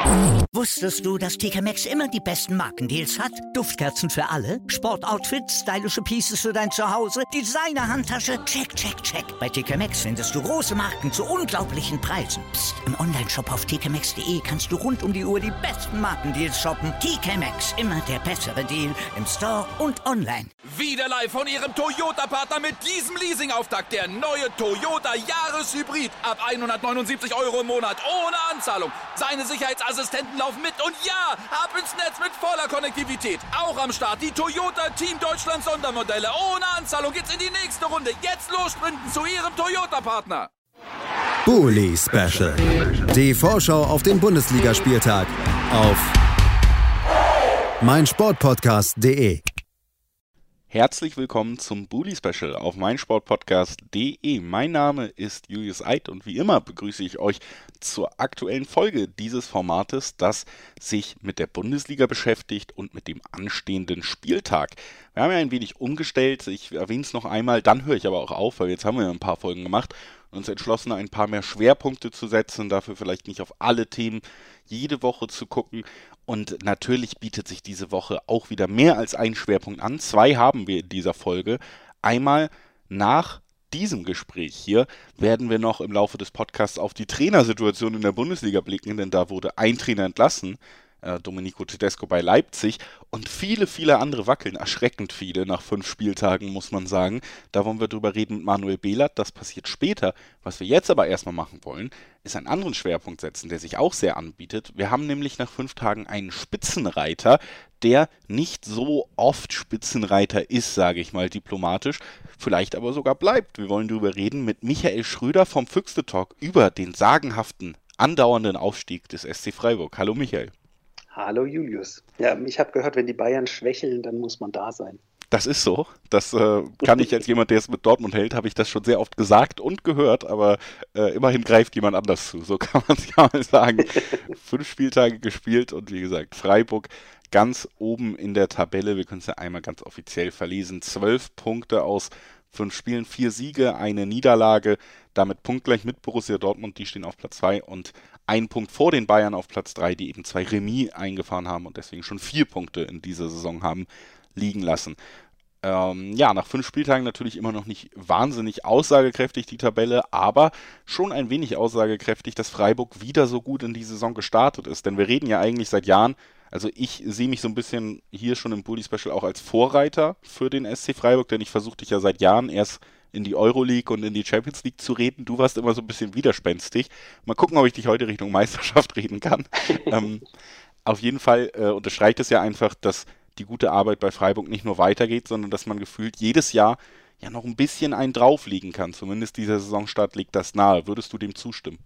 Wusstest du, dass TK Maxx immer die besten Markendeals hat? Duftkerzen für alle, Sportoutfits, stylische Pieces für dein Zuhause, Designer-Handtasche, check, check, check. Bei TK Maxx findest du große Marken zu unglaublichen Preisen. Psst. Im Onlineshop auf tkmaxx.de kannst du rund um die Uhr die besten Markendeals shoppen. TK Maxx, immer der bessere Deal im Store und online. Wieder live von Ihrem Toyota-Partner mit diesem Leasing-Auftakt. Der neue Toyota Jahreshybrid. Ab 179 € im Monat. Ohne Anzahlung. Seine Sicherheitsassistenten laufen mit. Und ja, ab ins Netz mit voller Konnektivität. Auch am Start die Toyota Team Deutschland Sondermodelle. Ohne Anzahlung geht's in die nächste Runde. Jetzt los sprinten zu Ihrem Toyota-Partner. Bully Special. Die Vorschau auf den Bundesligaspieltag auf meinsportpodcast.de. Herzlich willkommen zum Bully Special auf meinsportpodcast.de. Mein Name ist Julius Eid und wie immer begrüße ich euch zur aktuellen Folge dieses Formates, das sich mit der Bundesliga beschäftigt und mit dem anstehenden Spieltag. Wir haben ja ein wenig umgestellt, ich erwähne es noch einmal, dann höre ich aber auch auf, weil jetzt haben wir ja ein paar Folgen gemacht und uns entschlossen, ein paar mehr Schwerpunkte zu setzen, dafür vielleicht nicht auf alle Themen jede Woche zu gucken. Und natürlich bietet sich diese Woche auch wieder mehr als ein Schwerpunkt an. 2 haben wir in dieser Folge. Einmal nach diesem Gespräch hier werden wir noch im Laufe des Podcasts auf die Trainersituation in der Bundesliga blicken, denn da wurde ein Trainer entlassen, Domenico Tedesco bei Leipzig, und viele, viele andere wackeln, erschreckend viele nach 5 Spieltagen, muss man sagen. Da wollen wir drüber reden mit Manuel Behlert, das passiert später. Was wir jetzt aber erstmal machen wollen, ist einen anderen Schwerpunkt setzen, der sich auch sehr anbietet. Wir haben nämlich nach 5 Tagen einen Spitzenreiter, der nicht so oft Spitzenreiter ist, sage ich mal diplomatisch, vielleicht aber sogar bleibt. Wir wollen drüber reden mit Michael Schröder vom Füchste Talk über den sagenhaften, andauernden Aufstieg des SC Freiburg. Hallo Michael. Hallo Julius. Ja, ich habe gehört, wenn die Bayern schwächeln, dann muss man da sein. Das ist so. Das kann ich als jemand, der es mit Dortmund hält, habe ich das schon sehr oft gesagt und gehört, aber immerhin greift jemand anders zu. So kann man es ja mal sagen. 5 Spieltage gespielt und wie gesagt, Freiburg ganz oben in der Tabelle. Wir können es ja einmal ganz offiziell verlesen. 12 Punkte aus 5 Spielen, 4 Siege, eine Niederlage. Damit punktgleich mit Borussia Dortmund, die stehen auf Platz 2 und 1 Punkt vor den Bayern auf Platz 3, die eben 2 Remis eingefahren haben und deswegen schon 4 Punkte in dieser Saison haben liegen lassen. Nach 5 Spieltagen natürlich immer noch nicht wahnsinnig aussagekräftig die Tabelle, aber schon ein wenig aussagekräftig, dass Freiburg wieder so gut in die Saison gestartet ist. Denn wir reden ja eigentlich seit Jahren, also ich sehe mich so ein bisschen hier schon im Bully Special auch als Vorreiter für den SC Freiburg, denn ich versuche dich ja seit Jahren erst in die Euroleague und in die Champions League zu reden. Du warst immer so ein bisschen widerspenstig. Mal gucken, ob ich dich heute Richtung Meisterschaft reden kann. Auf jeden Fall unterstreicht es ja einfach, dass die gute Arbeit bei Freiburg nicht nur weitergeht, sondern dass man gefühlt jedes Jahr ja noch ein bisschen einen drauflegen kann. Zumindest dieser Saisonstart legt das nahe. Würdest du dem zustimmen?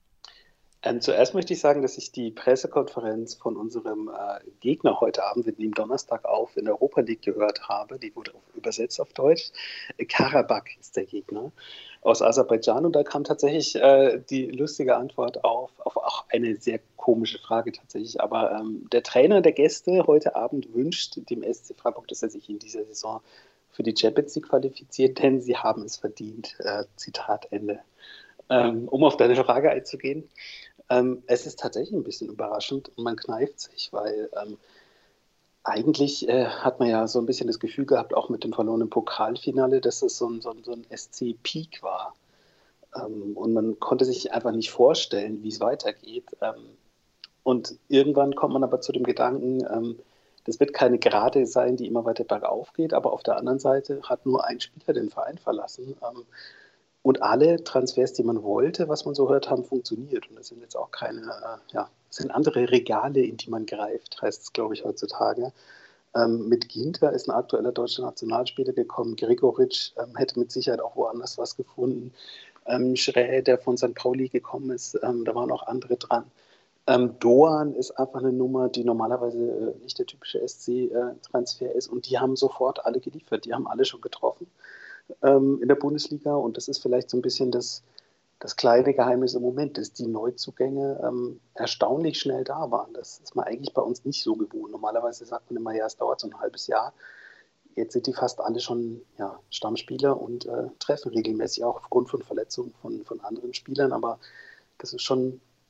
Zuerst möchte ich sagen, dass ich die Pressekonferenz von unserem Gegner heute Abend, wir nehmen Donnerstag auf, in der Europa League gehört habe. Die wurde übersetzt auf Deutsch. Karabakh ist der Gegner aus Aserbaidschan. Und da kam tatsächlich die lustige Antwort auf auch eine sehr komische Frage tatsächlich. Aber der Trainer der Gäste heute Abend wünscht dem SC Freiburg, dass er sich in dieser Saison für die Champions League qualifiziert, denn sie haben es verdient. Zitat Ende. Um auf deine Frage einzugehen, es ist tatsächlich ein bisschen überraschend und man kneift sich, weil eigentlich hat man ja so ein bisschen das Gefühl gehabt, auch mit dem verlorenen Pokalfinale, dass es so ein SC-Peak war. Und man konnte sich einfach nicht vorstellen, wie es weitergeht. Und irgendwann kommt man aber zu dem Gedanken, das wird keine Gerade sein, die immer weiter bergauf geht, aber auf der anderen Seite hat nur ein Spieler den Verein verlassen. Und alle Transfers, die man wollte, was man so hört, haben funktioniert. Und das sind jetzt auch keine, es sind andere Regale, in die man greift, heißt es, glaube ich, heutzutage. Mit Ginter ist ein aktueller deutscher Nationalspieler gekommen. Gregoritsch hätte mit Sicherheit auch woanders was gefunden. Schrä, der von St. Pauli gekommen ist, da waren auch andere dran. Doan ist einfach eine Nummer, die normalerweise nicht der typische SC-Transfer ist. Und die haben sofort alle geliefert. Die haben alle schon getroffen in der Bundesliga, und das ist vielleicht so ein bisschen das kleine Geheimnis im Moment, dass die Neuzugänge erstaunlich schnell da waren. Das ist man eigentlich bei uns nicht so gewohnt. Normalerweise sagt man immer, ja, es dauert so ein halbes Jahr. Jetzt sind die fast alle schon Stammspieler und treffen regelmäßig auch aufgrund von Verletzungen von anderen Spielern, aber das ist schon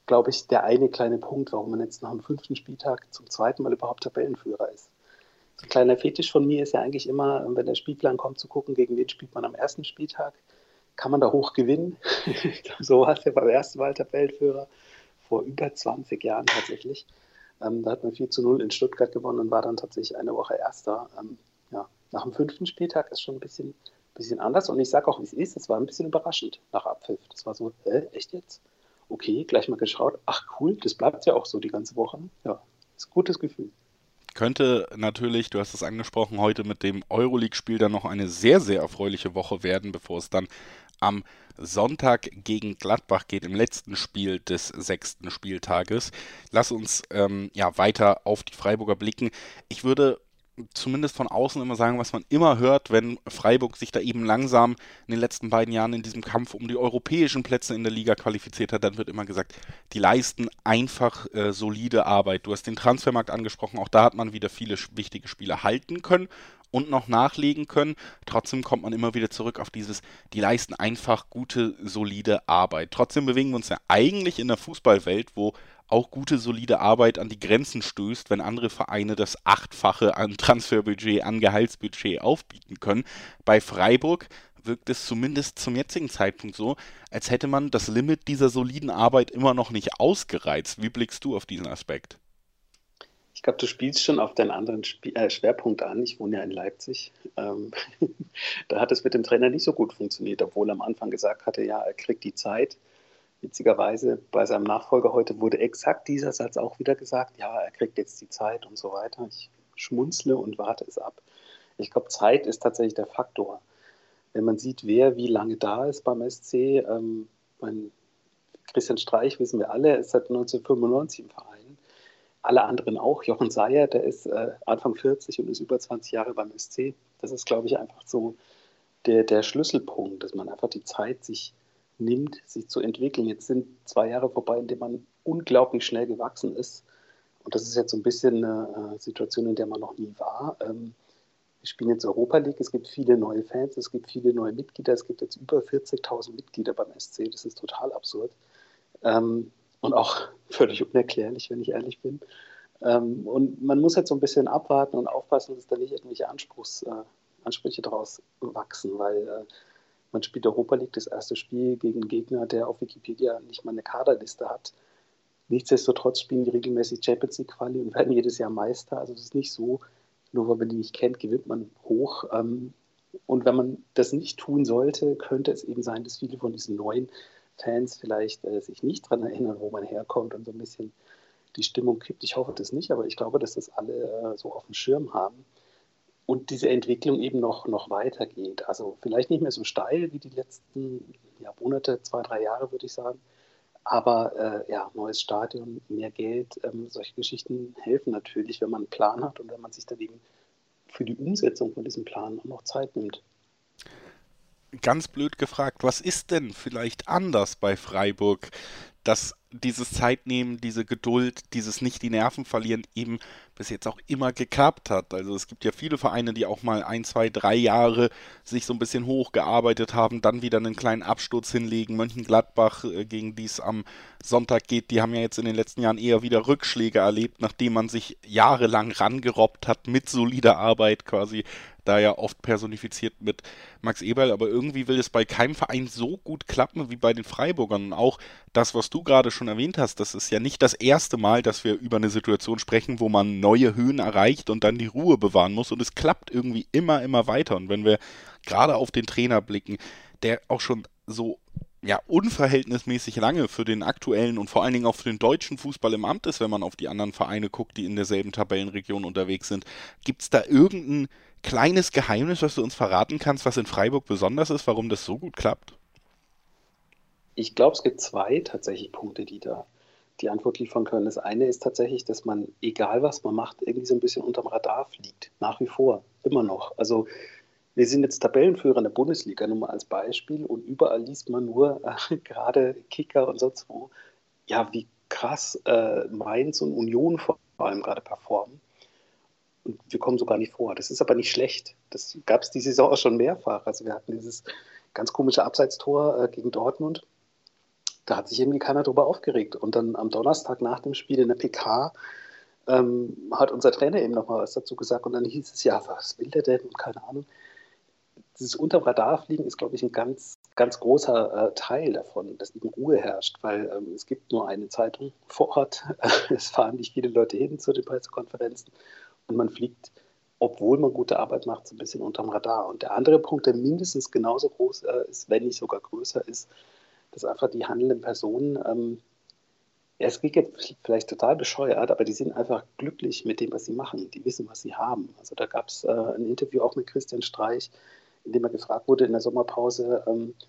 glaube ich, der eine kleine Punkt, warum man jetzt nach dem 5. Spieltag zum zweiten Mal überhaupt Tabellenführer ist. So ein kleiner Fetisch von mir ist ja eigentlich immer, wenn der Spielplan kommt, zu gucken, gegen wen spielt man am 1. Spieltag. Kann man da hoch gewinnen? So war es ja beim ersten Mal Tabellenführer vor über 20 Jahren tatsächlich. Da hat man 4:0 in Stuttgart gewonnen und war dann tatsächlich eine Woche Erster. Nach dem 5. Spieltag ist schon ein bisschen anders. Und ich sage auch, wie es ist, es war ein bisschen überraschend nach Abpfiff. Das war so, echt jetzt? Okay, gleich mal geschaut. Ach cool, das bleibt ja auch so die ganze Woche. Ja, ist ein gutes Gefühl. Könnte natürlich, du hast es angesprochen, heute mit dem Euroleague-Spiel dann noch eine sehr, sehr erfreuliche Woche werden, bevor es dann am Sonntag gegen Gladbach geht, im letzten Spiel des 6. Spieltages. Lass uns weiter auf die Freiburger blicken. Ich würde zumindest von außen immer sagen, was man immer hört, wenn Freiburg sich da eben langsam in den letzten beiden Jahren in diesem Kampf um die europäischen Plätze in der Liga qualifiziert hat, dann wird immer gesagt, die leisten einfach solide Arbeit. Du hast den Transfermarkt angesprochen, auch da hat man wieder viele wichtige Spieler halten können und noch nachlegen können. Trotzdem kommt man immer wieder zurück auf dieses, die leisten einfach gute, solide Arbeit. Trotzdem bewegen wir uns ja eigentlich in der Fußballwelt, wo auch gute, solide Arbeit an die Grenzen stößt, wenn andere Vereine das 8-fache an Transferbudget, an Gehaltsbudget aufbieten können. Bei Freiburg wirkt es zumindest zum jetzigen Zeitpunkt so, als hätte man das Limit dieser soliden Arbeit immer noch nicht ausgereizt. Wie blickst du auf diesen Aspekt? Ich glaube, du spielst schon auf deinen anderen Schwerpunkt an. Ich wohne ja in Leipzig. Da hat es mit dem Trainer nicht so gut funktioniert, obwohl er am Anfang gesagt hatte, ja, er kriegt die Zeit. Witzigerweise bei seinem Nachfolger heute wurde exakt dieser Satz auch wieder gesagt, ja, er kriegt jetzt die Zeit und so weiter. Ich schmunzle und warte es ab. Ich glaube, Zeit ist tatsächlich der Faktor. Wenn man sieht, wer wie lange da ist beim SC, Christian Streich, wissen wir alle, ist seit 1995 im Verein. Alle anderen auch. Jochen Seyer, der ist Anfang 40 und ist über 20 Jahre beim SC. Das ist, glaube ich, einfach so der Schlüsselpunkt, dass man einfach die Zeit sich nimmt, sich zu entwickeln. Jetzt sind 2 Jahre vorbei, in denen man unglaublich schnell gewachsen ist. Und das ist jetzt so ein bisschen eine Situation, in der man noch nie war. Wir spielen jetzt Europa League, es gibt viele neue Fans, es gibt viele neue Mitglieder, es gibt jetzt über 40.000 Mitglieder beim SC, das ist total absurd. Und auch völlig unerklärlich, wenn ich ehrlich bin. Und man muss jetzt so ein bisschen abwarten und aufpassen, dass da nicht irgendwelche Ansprüche daraus wachsen, weil man spielt Europa League, das erste Spiel gegen einen Gegner, der auf Wikipedia nicht mal eine Kaderliste hat. Nichtsdestotrotz spielen die regelmäßig Champions League Quali und werden jedes Jahr Meister. Also es ist nicht so, nur weil man die nicht kennt, gewinnt man hoch. Und wenn man das nicht tun sollte, könnte es eben sein, dass viele von diesen neuen Fans vielleicht sich nicht daran erinnern, wo man herkommt und so ein bisschen die Stimmung kippt. Ich hoffe das nicht, aber ich glaube, dass das alle so auf dem Schirm haben. Und diese Entwicklung eben noch weitergeht. Also vielleicht nicht mehr so steil wie die letzten Monate, 2, 3 Jahre, würde ich sagen. Aber neues Stadion, mehr Geld, solche Geschichten helfen natürlich, wenn man einen Plan hat und wenn man sich dann eben für die Umsetzung von diesem Plan auch noch Zeit nimmt. Ganz blöd gefragt, was ist denn vielleicht anders bei Freiburg, dass dieses Zeitnehmen, diese Geduld, dieses nicht die Nerven verlieren eben bis jetzt auch immer geklappt hat. Also es gibt ja viele Vereine, die auch mal 1, 2, 3 Jahre sich so ein bisschen hochgearbeitet haben, dann wieder einen kleinen Absturz hinlegen. Mönchengladbach, gegen die es am Sonntag geht, die haben ja jetzt in den letzten Jahren eher wieder Rückschläge erlebt, nachdem man sich jahrelang rangerobbt hat mit solider Arbeit quasi, da ja oft personifiziert mit Max Eberl, aber irgendwie will es bei keinem Verein so gut klappen wie bei den Freiburgern. Und auch das, was du gerade schon erwähnt hast, das ist ja nicht das erste Mal, dass wir über eine Situation sprechen, wo man neue Höhen erreicht und dann die Ruhe bewahren muss. Und es klappt irgendwie immer weiter. Und wenn wir gerade auf den Trainer blicken, der auch schon so unverhältnismäßig lange für den aktuellen und vor allen Dingen auch für den deutschen Fußball im Amt ist, wenn man auf die anderen Vereine guckt, die in derselben Tabellenregion unterwegs sind. Gibt es da irgendein kleines Geheimnis, was du uns verraten kannst, was in Freiburg besonders ist, warum das so gut klappt? Ich glaube, es gibt 2 tatsächlich Punkte, die da die Antwort liefern können. Das eine ist tatsächlich, dass man, egal was man macht, irgendwie so ein bisschen unterm Radar fliegt. Nach wie vor, immer noch. Also wir sind jetzt Tabellenführer in der Bundesliga, nur mal als Beispiel, und überall liest man nur, gerade Kicker und sonst wo, wie krass Mainz und Union vor allem gerade performen. Und wir kommen sogar nicht vor. Das ist aber nicht schlecht. Das gab es die Saison auch schon mehrfach. Also wir hatten dieses ganz komische Abseitstor gegen Dortmund. da hat sich irgendwie keiner drüber aufgeregt. Und dann am Donnerstag nach dem Spiel in der PK hat unser Trainer eben nochmal was dazu gesagt. Und dann hieß es, ja, was will der denn? Und keine Ahnung. Dieses unterm Radar fliegen ist, glaube ich, ein ganz, ganz großer Teil davon, dass eben Ruhe herrscht, weil es gibt nur eine Zeitung vor Ort. Es fahren nicht viele Leute hin zu den Pressekonferenzen und man fliegt, obwohl man gute Arbeit macht, so ein bisschen unterm Radar. Und der andere Punkt, der mindestens genauso groß ist, wenn nicht sogar größer ist, dass einfach die handelnden Personen, es klingt jetzt vielleicht total bescheuert, aber die sind einfach glücklich mit dem, was sie machen. Die wissen, was sie haben. Also da gab es ein Interview auch mit Christian Streich, in dem er gefragt wurde in der Sommerpause,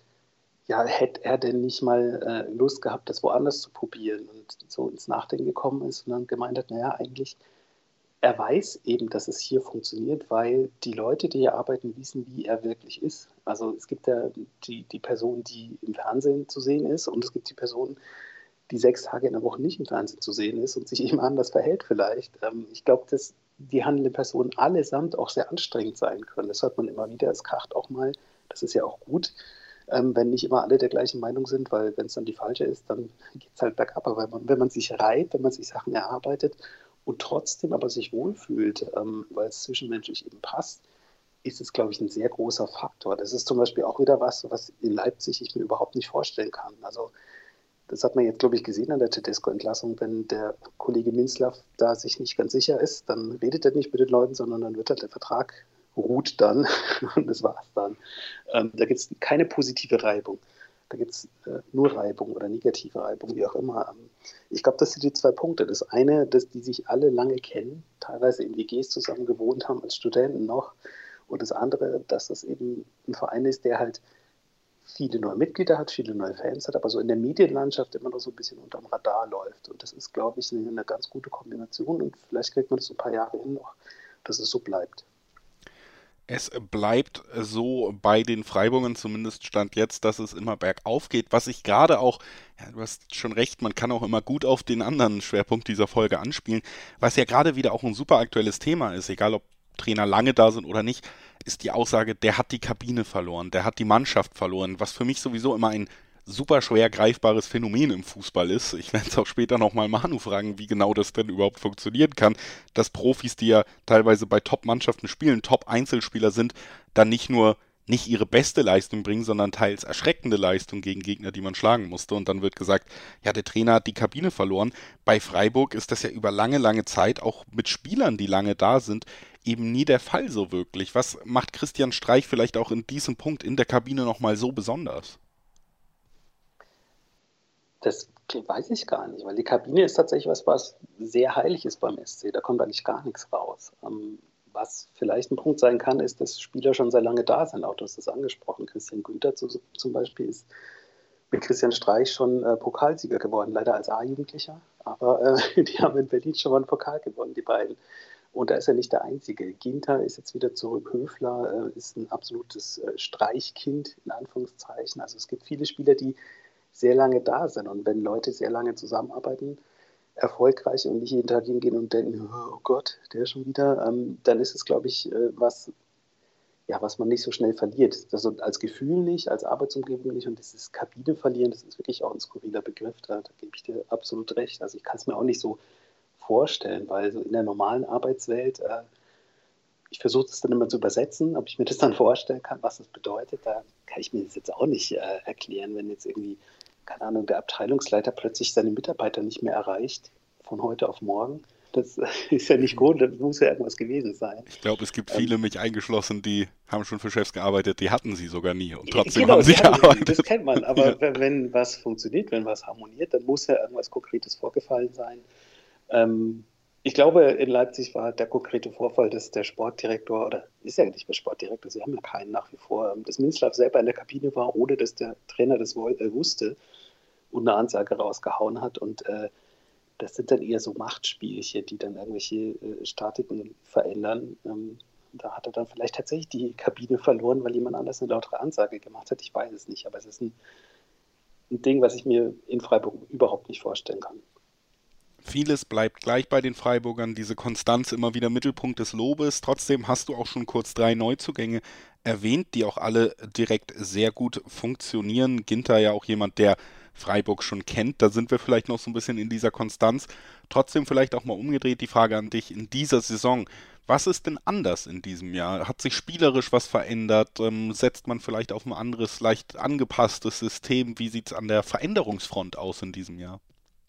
ja, hätte er denn nicht mal Lust gehabt, das woanders zu probieren und so ins Nachdenken gekommen ist und dann gemeint hat, naja, eigentlich, er weiß eben, dass es hier funktioniert, weil die Leute, die hier arbeiten, wissen, wie er wirklich ist. Also es gibt ja die Person, die im Fernsehen zu sehen ist und es gibt die Person, die 6 Tage in der Woche nicht im Fernsehen zu sehen ist und sich eben anders verhält vielleicht. Ich glaube, dass die handelnden Personen allesamt auch sehr anstrengend sein können. Das hört man immer wieder, es kracht auch mal. Das ist ja auch gut, wenn nicht immer alle der gleichen Meinung sind, weil wenn es dann die falsche ist, dann geht es halt bergab. Aber wenn man sich reibt, wenn man sich Sachen erarbeitet und trotzdem aber sich wohlfühlt, weil es zwischenmenschlich eben passt, ist es, glaube ich, ein sehr großer Faktor. Das ist zum Beispiel auch wieder was in Leipzig ich mir überhaupt nicht vorstellen kann. Also das hat man jetzt, glaube ich, gesehen an der Tedesco-Entlassung. Wenn der Kollege Minzlaff da sich nicht ganz sicher ist, dann redet er nicht mit den Leuten, sondern dann wird halt der Vertrag ruht dann und das war's dann. Da gibt es keine positive Reibung. Da gibt es nur Reibung oder negative Reibung, wie auch immer. Ich glaube, das sind die 2 Punkte. Das eine, dass die sich alle lange kennen, teilweise in WGs zusammen gewohnt haben, als Studenten noch. Und das andere, dass das eben ein Verein ist, der halt viele neue Mitglieder hat, viele neue Fans hat, aber so in der Medienlandschaft immer noch so ein bisschen unterm Radar läuft. Und das ist, glaube ich, eine ganz gute Kombination und vielleicht kriegt man das ein paar Jahre hin noch, dass es so bleibt. Es bleibt so bei den Freiburgern, zumindest Stand jetzt, dass es immer bergauf geht. Was ich gerade auch, ja, du hast schon recht, man kann auch immer gut auf den anderen Schwerpunkt dieser Folge anspielen, was ja gerade wieder auch ein super aktuelles Thema ist, egal ob Trainer lange da sind oder nicht, ist die Aussage, der hat die Kabine verloren, der hat die Mannschaft verloren, was für mich sowieso immer ein super schwer greifbares Phänomen im Fußball ist. Ich werde es auch später nochmal Manu fragen, wie genau das denn überhaupt funktionieren kann, dass Profis, die ja teilweise bei Top-Mannschaften spielen, Top-Einzelspieler sind, dann nicht nur nicht ihre beste Leistung bringen, sondern teils erschreckende Leistung gegen Gegner, die man schlagen musste. Und dann wird gesagt, ja, der Trainer hat die Kabine verloren. Bei Freiburg ist das ja über lange, lange Zeit, auch mit Spielern, die lange da sind, eben nie der Fall so wirklich. Was macht Christian Streich vielleicht auch in diesem Punkt in der Kabine nochmal so besonders? Das weiß ich gar nicht, weil die Kabine ist tatsächlich was sehr heilig ist beim SC. Da kommt eigentlich gar nichts raus. Was vielleicht ein Punkt sein kann, ist, dass Spieler schon sehr lange da sind. Auch du hast das angesprochen. Christian Günther zum Beispiel ist mit Christian Streich schon Pokalsieger geworden, leider als A-Jugendlicher. Aber die haben in Berlin schon mal einen Pokal gewonnen, die beiden. Und da ist er nicht der Einzige. Ginter ist jetzt wieder zurück. Höfler ist ein absolutes Streichkind, in Anführungszeichen. Also es gibt viele Spieler, die sehr lange da sind. Und wenn Leute sehr lange zusammenarbeiten, erfolgreich und nicht jeden Tag hingehen und denken, oh Gott, der schon wieder, dann ist es, glaube ich, was man nicht so schnell verliert. Also als Gefühl nicht, als Arbeitsumgebung nicht und dieses Kabine verlieren, das ist wirklich auch ein skurriler Begriff, da gebe ich dir absolut recht. Also ich kann es mir auch nicht so vorstellen, weil so in der normalen Arbeitswelt, ich versuche es dann immer zu übersetzen, ob ich mir das dann vorstellen kann, was das bedeutet, da kann ich mir das jetzt auch nicht erklären, wenn jetzt irgendwie, keine Ahnung, der Abteilungsleiter plötzlich seine Mitarbeiter nicht mehr erreicht, von heute auf morgen. Das ist ja nicht gut, da muss ja irgendwas gewesen sein. Ich glaube, es gibt viele, mich eingeschlossen, die haben schon für Chefs gearbeitet, die hatten sie sogar nie und trotzdem genau, haben sie gearbeitet. Das kennt man, aber ja. Wenn was funktioniert, wenn was harmoniert, dann muss ja irgendwas Konkretes vorgefallen sein. Ich glaube, in Leipzig war der konkrete Vorfall, dass der Sportdirektor, oder ist ja nicht mehr Sportdirektor, sie haben ja keinen nach wie vor, dass Minzlaff selber in der Kabine war, ohne dass der Trainer das wusste und eine Ansage rausgehauen hat. Und das sind dann eher so Machtspielchen, die dann irgendwelche Statiken verändern. Da hat er dann vielleicht tatsächlich die Kabine verloren, weil jemand anders eine lautere Ansage gemacht hat. Ich weiß es nicht, aber es ist ein Ding, was ich mir in Freiburg überhaupt nicht vorstellen kann. Vieles bleibt gleich bei den Freiburgern, diese Konstanz immer wieder Mittelpunkt des Lobes. Trotzdem hast du auch schon kurz 3 Neuzugänge erwähnt, die auch alle direkt sehr gut funktionieren. Ginter ja auch jemand, der Freiburg schon kennt. Da sind wir vielleicht noch so ein bisschen in dieser Konstanz. Trotzdem vielleicht auch mal umgedreht die Frage an dich in dieser Saison. Was ist denn anders in diesem Jahr? Hat sich spielerisch was verändert? Setzt man vielleicht auf ein anderes, leicht angepasstes System? Wie sieht es an der Veränderungsfront aus in diesem Jahr?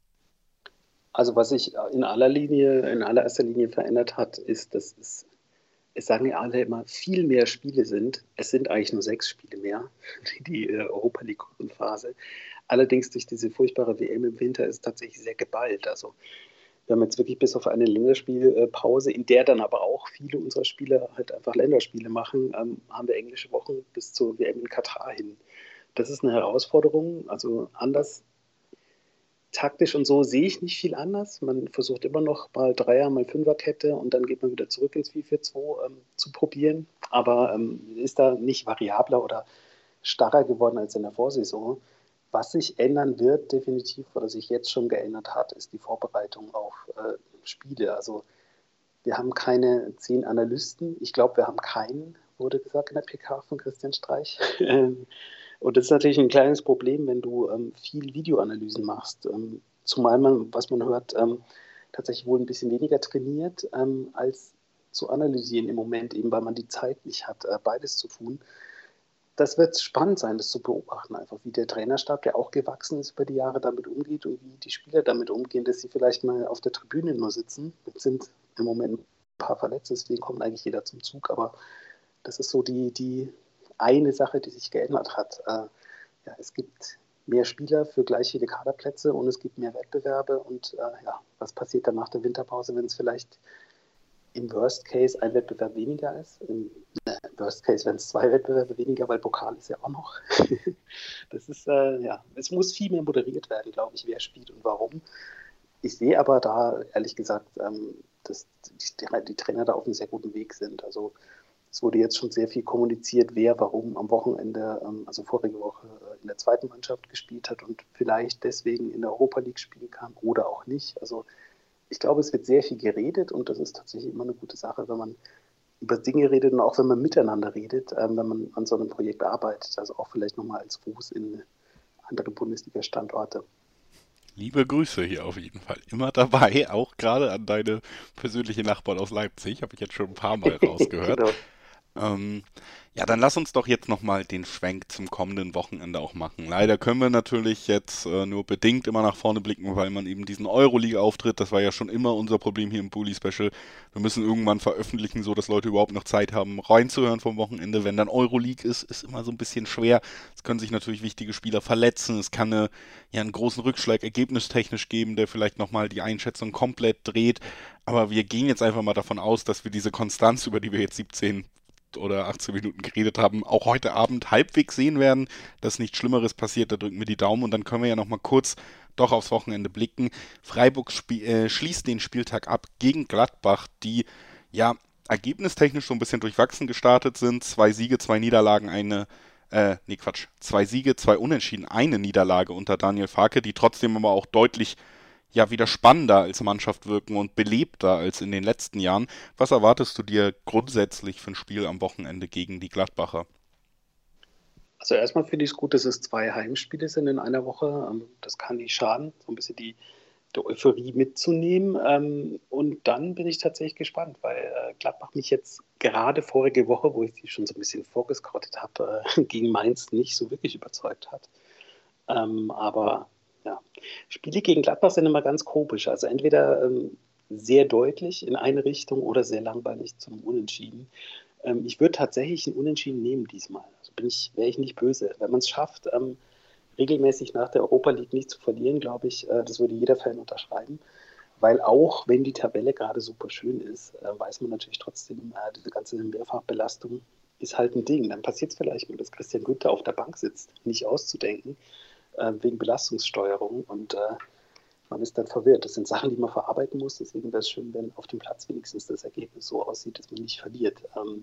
Also was sich in allererster Linie verändert hat, ist, dass es sagen ja alle immer, viel mehr Spiele sind. Es sind eigentlich nur 6 Spiele mehr, die Europa League-Gruppenphase. Allerdings durch diese furchtbare WM im Winter ist es tatsächlich sehr geballt. Also wir haben jetzt wirklich bis auf eine Länderspielpause, in der dann aber auch viele unserer Spieler halt einfach Länderspiele machen, haben wir englische Wochen bis zur WM in Katar hin. Das ist eine Herausforderung. Also anders taktisch und so sehe ich nicht viel anders. Man versucht immer noch mal Dreier-, mal Fünferkette und dann geht man wieder zurück ins 4-4-2 zu probieren. Aber ist da nicht variabler oder starrer geworden als in der Vorsaison. Was sich ändern wird, definitiv, oder sich jetzt schon geändert hat, ist die Vorbereitung auf Spiele. Also wir haben keine 10 Analysten. Ich glaube, wir haben keinen, wurde gesagt in der PK von Christian Streich. Und das ist natürlich ein kleines Problem, wenn du viel Videoanalysen machst. Zumal man, was man hört, tatsächlich wohl ein bisschen weniger trainiert, als zu analysieren im Moment, eben weil man die Zeit nicht hat, beides zu tun. Das wird spannend sein, das zu beobachten, einfach wie der Trainerstab, der auch gewachsen ist über die Jahre, damit umgeht und wie die Spieler damit umgehen, dass sie vielleicht mal auf der Tribüne nur sitzen. Jetzt sind im Moment ein paar Verletzte, deswegen kommt eigentlich jeder zum Zug, aber das ist so die eine Sache, die sich geändert hat. Ja, es gibt mehr Spieler für gleich viele Kaderplätze und es gibt mehr Wettbewerbe. Und was passiert dann nach der Winterpause, wenn es vielleicht im Worst Case ein Wettbewerb weniger ist? Im Worst Case, wenn es 2 Wettbewerbe weniger, weil Pokal ist ja auch noch. Das ist, es muss viel mehr moderiert werden, glaube ich, wer spielt und warum. Ich sehe aber da, ehrlich gesagt, dass die Trainer da auf einem sehr guten Weg sind. Also es wurde jetzt schon sehr viel kommuniziert, wer warum am Wochenende, also vorige Woche, in der zweiten Mannschaft gespielt hat und vielleicht deswegen in der Europa League spielen kann oder auch nicht. Also ich glaube, es wird sehr viel geredet und das ist tatsächlich immer eine gute Sache, wenn man über Dinge redet und auch wenn man miteinander redet, wenn man an so einem Projekt arbeitet. Also auch vielleicht nochmal als Fuß in andere Bundesliga-Standorte. Liebe Grüße hier auf jeden Fall. Immer dabei, auch gerade an deine persönliche Nachbarn aus Leipzig. Habe ich jetzt schon ein paar Mal rausgehört. Genau. Ja, dann lass uns doch jetzt nochmal den Schwenk zum kommenden Wochenende auch machen. Leider können wir natürlich jetzt nur bedingt immer nach vorne blicken, weil man eben diesen Euroleague-Auftritt, das war ja schon immer unser Problem hier im Bully Special. Wir müssen irgendwann veröffentlichen, so dass Leute überhaupt noch Zeit haben, reinzuhören vom Wochenende. Wenn dann Euroleague ist immer so ein bisschen schwer. Es können sich natürlich wichtige Spieler verletzen. Es kann einen großen Rückschlag ergebnistechnisch geben, der vielleicht nochmal die Einschätzung komplett dreht. Aber wir gehen jetzt einfach mal davon aus, dass wir diese Konstanz, über die wir jetzt 17 oder 18 Minuten geredet haben, auch heute Abend halbwegs sehen werden, dass nichts Schlimmeres passiert, da drücken wir die Daumen und dann können wir ja nochmal kurz doch aufs Wochenende blicken. Freiburg schließt den Spieltag ab gegen Gladbach, die ja ergebnistechnisch so ein bisschen durchwachsen gestartet sind. 2 Siege, 2 Niederlagen, 2 Siege, 2 Unentschieden, eine Niederlage unter Daniel Farke, die trotzdem aber auch deutlich wieder spannender als Mannschaft wirken und belebter als in den letzten Jahren. Was erwartest du dir grundsätzlich für ein Spiel am Wochenende gegen die Gladbacher? Also erstmal finde ich es gut, dass es 2 Heimspiele sind in einer Woche. Das kann nicht schaden, so ein bisschen die Euphorie mitzunehmen. Und dann bin ich tatsächlich gespannt, weil Gladbach mich jetzt gerade vorige Woche, wo ich sie schon so ein bisschen vorgescoutet habe, gegen Mainz nicht so wirklich überzeugt hat. Aber ja, Spiele gegen Gladbach sind immer ganz komisch. Also entweder sehr deutlich in eine Richtung oder sehr langweilig zum Unentschieden. Ich würde tatsächlich ein Unentschieden nehmen diesmal. Also wäre ich nicht böse. Wenn man es schafft, regelmäßig nach der Europa League nicht zu verlieren, glaube ich, das würde jeder Fan unterschreiben. Weil auch wenn die Tabelle gerade super schön ist, weiß man natürlich trotzdem, diese ganze Mehrfachbelastung ist halt ein Ding. Dann passiert es vielleicht mal, dass Christian Günther auf der Bank sitzt, nicht auszudenken. Wegen Belastungssteuerung und man ist dann verwirrt. Das sind Sachen, die man verarbeiten muss, deswegen wäre es schön, wenn auf dem Platz wenigstens das Ergebnis so aussieht, dass man nicht verliert.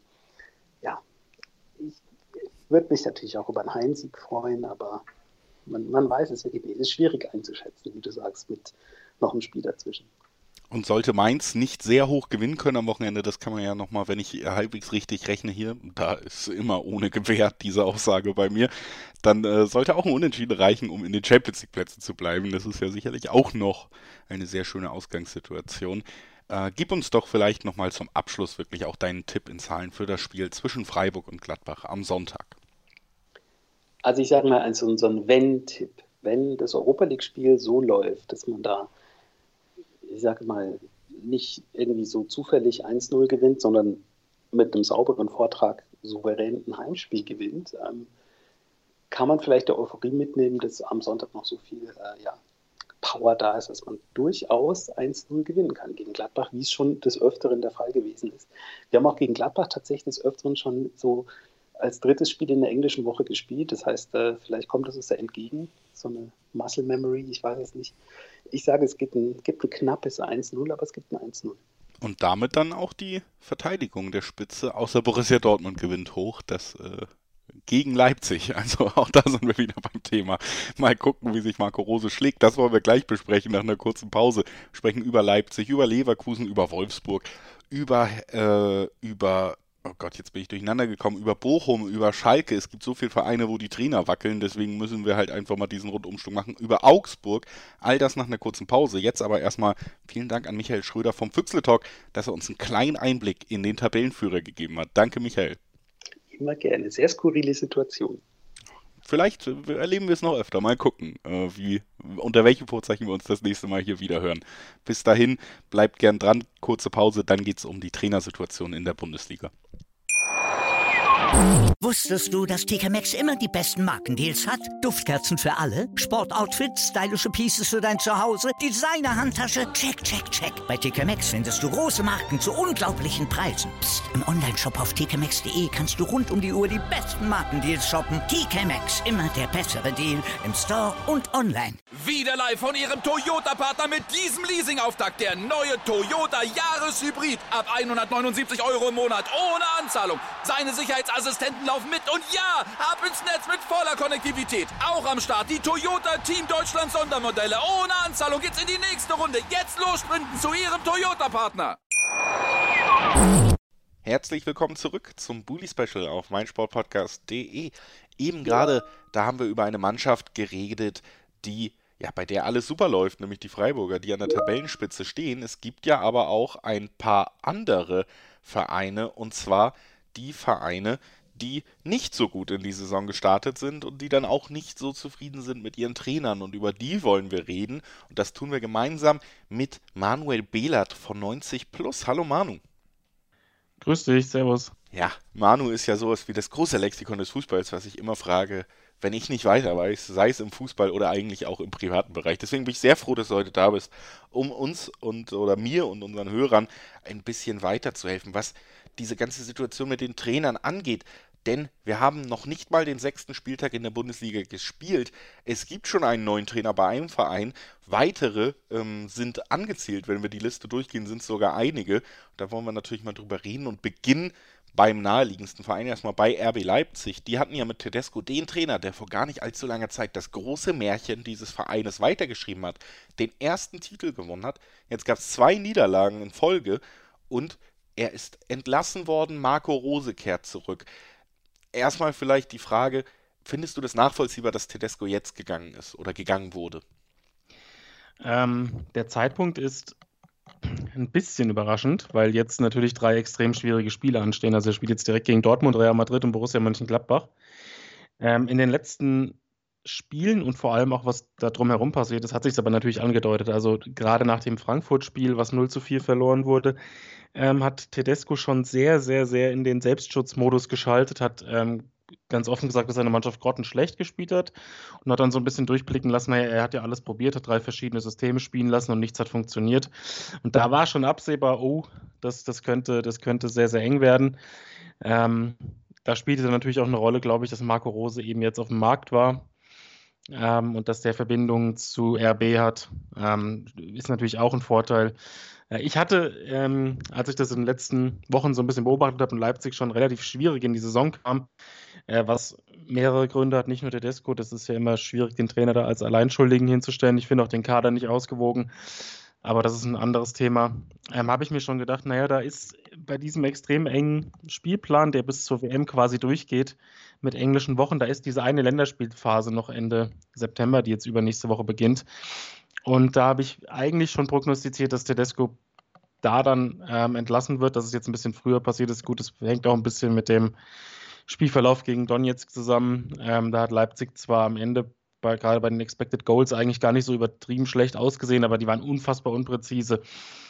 Ich würde mich natürlich auch über einen Heimsieg freuen, aber man weiß es wirklich nicht. Es ist schwierig einzuschätzen, wie du sagst, mit noch einem Spiel dazwischen. Und sollte Mainz nicht sehr hoch gewinnen können am Wochenende, das kann man ja nochmal, wenn ich halbwegs richtig rechne hier, da ist immer ohne Gewähr diese Aussage bei mir, dann sollte auch ein Unentschieden reichen, um in den Champions League Plätzen zu bleiben. Das ist ja sicherlich auch noch eine sehr schöne Ausgangssituation. Gib uns doch vielleicht nochmal zum Abschluss wirklich auch deinen Tipp in Zahlen für das Spiel zwischen Freiburg und Gladbach am Sonntag. Also ich sage mal, also so ein Wenn-Tipp. Wenn das Europa League-Spiel so läuft, dass man da, ich sage mal, nicht irgendwie so zufällig 1-0 gewinnt, sondern mit einem sauberen Vortrag souverän ein Heimspiel gewinnt, kann man vielleicht der Euphorie mitnehmen, dass am Sonntag noch so viel Power da ist, dass man durchaus 1-0 gewinnen kann gegen Gladbach, wie es schon des Öfteren der Fall gewesen ist. Wir haben auch gegen Gladbach tatsächlich des Öfteren schon so als drittes Spiel in der englischen Woche gespielt. Das heißt, vielleicht kommt es uns da entgegen, so eine Muscle Memory, ich weiß es nicht. Ich sage, es gibt ein knappes 1-0, aber es gibt ein 1-0. Und damit dann auch die Verteidigung der Spitze, außer Borussia Dortmund gewinnt hoch, das gegen Leipzig. Also auch da sind wir wieder beim Thema. Mal gucken, wie sich Marco Rose schlägt. Das wollen wir gleich besprechen nach einer kurzen Pause. Wir sprechen über Leipzig, über Leverkusen, über Wolfsburg, über oh Gott, jetzt bin ich durcheinander gekommen, über Bochum, über Schalke. Es gibt so viele Vereine, wo die Trainer wackeln, deswegen müssen wir halt einfach mal diesen Rundumschwung machen. Über Augsburg, all das nach einer kurzen Pause. Jetzt aber erstmal vielen Dank an Michael Schröder vom Füchsle Talk, dass er uns einen kleinen Einblick in den Tabellenführer gegeben hat. Danke, Michael. Immer gerne. Sehr skurrile Situation. Vielleicht erleben wir es noch öfter. Mal gucken, unter welchem Vorzeichen wir uns das nächste Mal hier wieder hören. Bis dahin, bleibt gern dran. Kurze Pause, dann geht es um die Trainersituation in der Bundesliga. Wusstest du, dass TK Maxx immer die besten Markendeals hat? Duftkerzen für alle, Sportoutfits, stylische Pieces für dein Zuhause, Designer-Handtasche, check, check, check. Bei TK Maxx findest du große Marken zu unglaublichen Preisen. Psst. Im Onlineshop auf tkmaxx.de kannst du rund um die Uhr die besten Markendeals shoppen. TK Maxx, immer der bessere Deal im Store und online. Wieder live von Ihrem Toyota-Partner mit diesem Leasing-Auftakt. Der neue Toyota Jahreshybrid. Ab 179 € im Monat ohne Anzahlung. Seine Sicherheitsassistenten laufen mit und ja, ab ins Netz mit voller Konnektivität. Auch am Start die Toyota Team Deutschland Sondermodelle. Ohne Anzahlung geht's in die nächste Runde. Jetzt los sprinten zu Ihrem Toyota-Partner. Herzlich willkommen zurück zum Bully Special auf meinsportpodcast.de. Eben gerade, da haben wir über eine Mannschaft geredet, bei der alles super läuft, nämlich die Freiburger, die an der Tabellenspitze stehen. Es gibt ja aber auch ein paar andere Vereine, und zwar die Vereine, die nicht so gut in die Saison gestartet sind und die dann auch nicht so zufrieden sind mit ihren Trainern. Und über die wollen wir reden. Und das tun wir gemeinsam mit Manuel Behlert von 90+. Hallo Manu. Grüß dich, servus. Ja, Manu ist ja sowas wie das große Lexikon des Fußballs, was ich immer frage, wenn ich nicht weiter weiß, sei es im Fußball oder eigentlich auch im privaten Bereich. Deswegen bin ich sehr froh, dass du heute da bist, um uns oder mir und unseren Hörern ein bisschen weiterzuhelfen, was diese ganze Situation mit den Trainern angeht. Denn wir haben noch nicht mal den 6. Spieltag in der Bundesliga gespielt. Es gibt schon einen neuen Trainer bei einem Verein. Weitere sind angezielt. Wenn wir die Liste durchgehen, sind es sogar einige. Da wollen wir natürlich mal drüber reden und beginnen beim naheliegendsten Verein, erstmal bei RB Leipzig. Die hatten ja mit Tedesco den Trainer, der vor gar nicht allzu langer Zeit das große Märchen dieses Vereines weitergeschrieben hat, den ersten Titel gewonnen hat. Jetzt gab es 2 Niederlagen in Folge und er ist entlassen worden. Marco Rose kehrt zurück. Erstmal vielleicht die Frage, findest du das nachvollziehbar, dass Tedesco jetzt gegangen ist oder gegangen wurde? Der Zeitpunkt ist ein bisschen überraschend, weil jetzt natürlich 3 extrem schwierige Spiele anstehen. Also er spielt jetzt direkt gegen Dortmund, Real Madrid und Borussia Mönchengladbach. In den letzten Spielen und vor allem auch, was da drumherum passiert ist, hat sich aber natürlich angedeutet. Also gerade nach dem Frankfurt-Spiel, was 0-4 verloren wurde, hat Tedesco schon sehr, sehr, sehr in den Selbstschutzmodus geschaltet, hat ganz offen gesagt, dass seine Mannschaft grottenschlecht gespielt hat und hat dann so ein bisschen durchblicken lassen, er hat ja alles probiert, hat 3 verschiedene Systeme spielen lassen und nichts hat funktioniert. Und da war schon absehbar, das könnte sehr, sehr eng werden. Da spielte dann natürlich auch eine Rolle, glaube ich, dass Marco Rose eben jetzt auf dem Markt war. Und dass der Verbindung zu RB hat, ist natürlich auch ein Vorteil. Ich hatte, als ich das in den letzten Wochen so ein bisschen beobachtet habe, in Leipzig schon relativ schwierig in die Saison kam, was mehrere Gründe hat, nicht nur Tedesco, das ist ja immer schwierig, den Trainer da als Alleinschuldigen hinzustellen. Ich finde auch den Kader nicht ausgewogen. Aber das ist ein anderes Thema. Habe ich mir schon gedacht, naja, da ist bei diesem extrem engen Spielplan, der bis zur WM quasi durchgeht, mit englischen Wochen, da ist diese eine Länderspielphase noch Ende September, die jetzt übernächste Woche beginnt. Und da habe ich eigentlich schon prognostiziert, dass Tedesco da dann entlassen wird, dass es jetzt ein bisschen früher passiert ist. Gut, das hängt auch ein bisschen mit dem Spielverlauf gegen Donetsk zusammen. Da hat Leipzig zwar am Ende gerade bei den Expected Goals eigentlich gar nicht so übertrieben schlecht ausgesehen, aber die waren unfassbar unpräzise.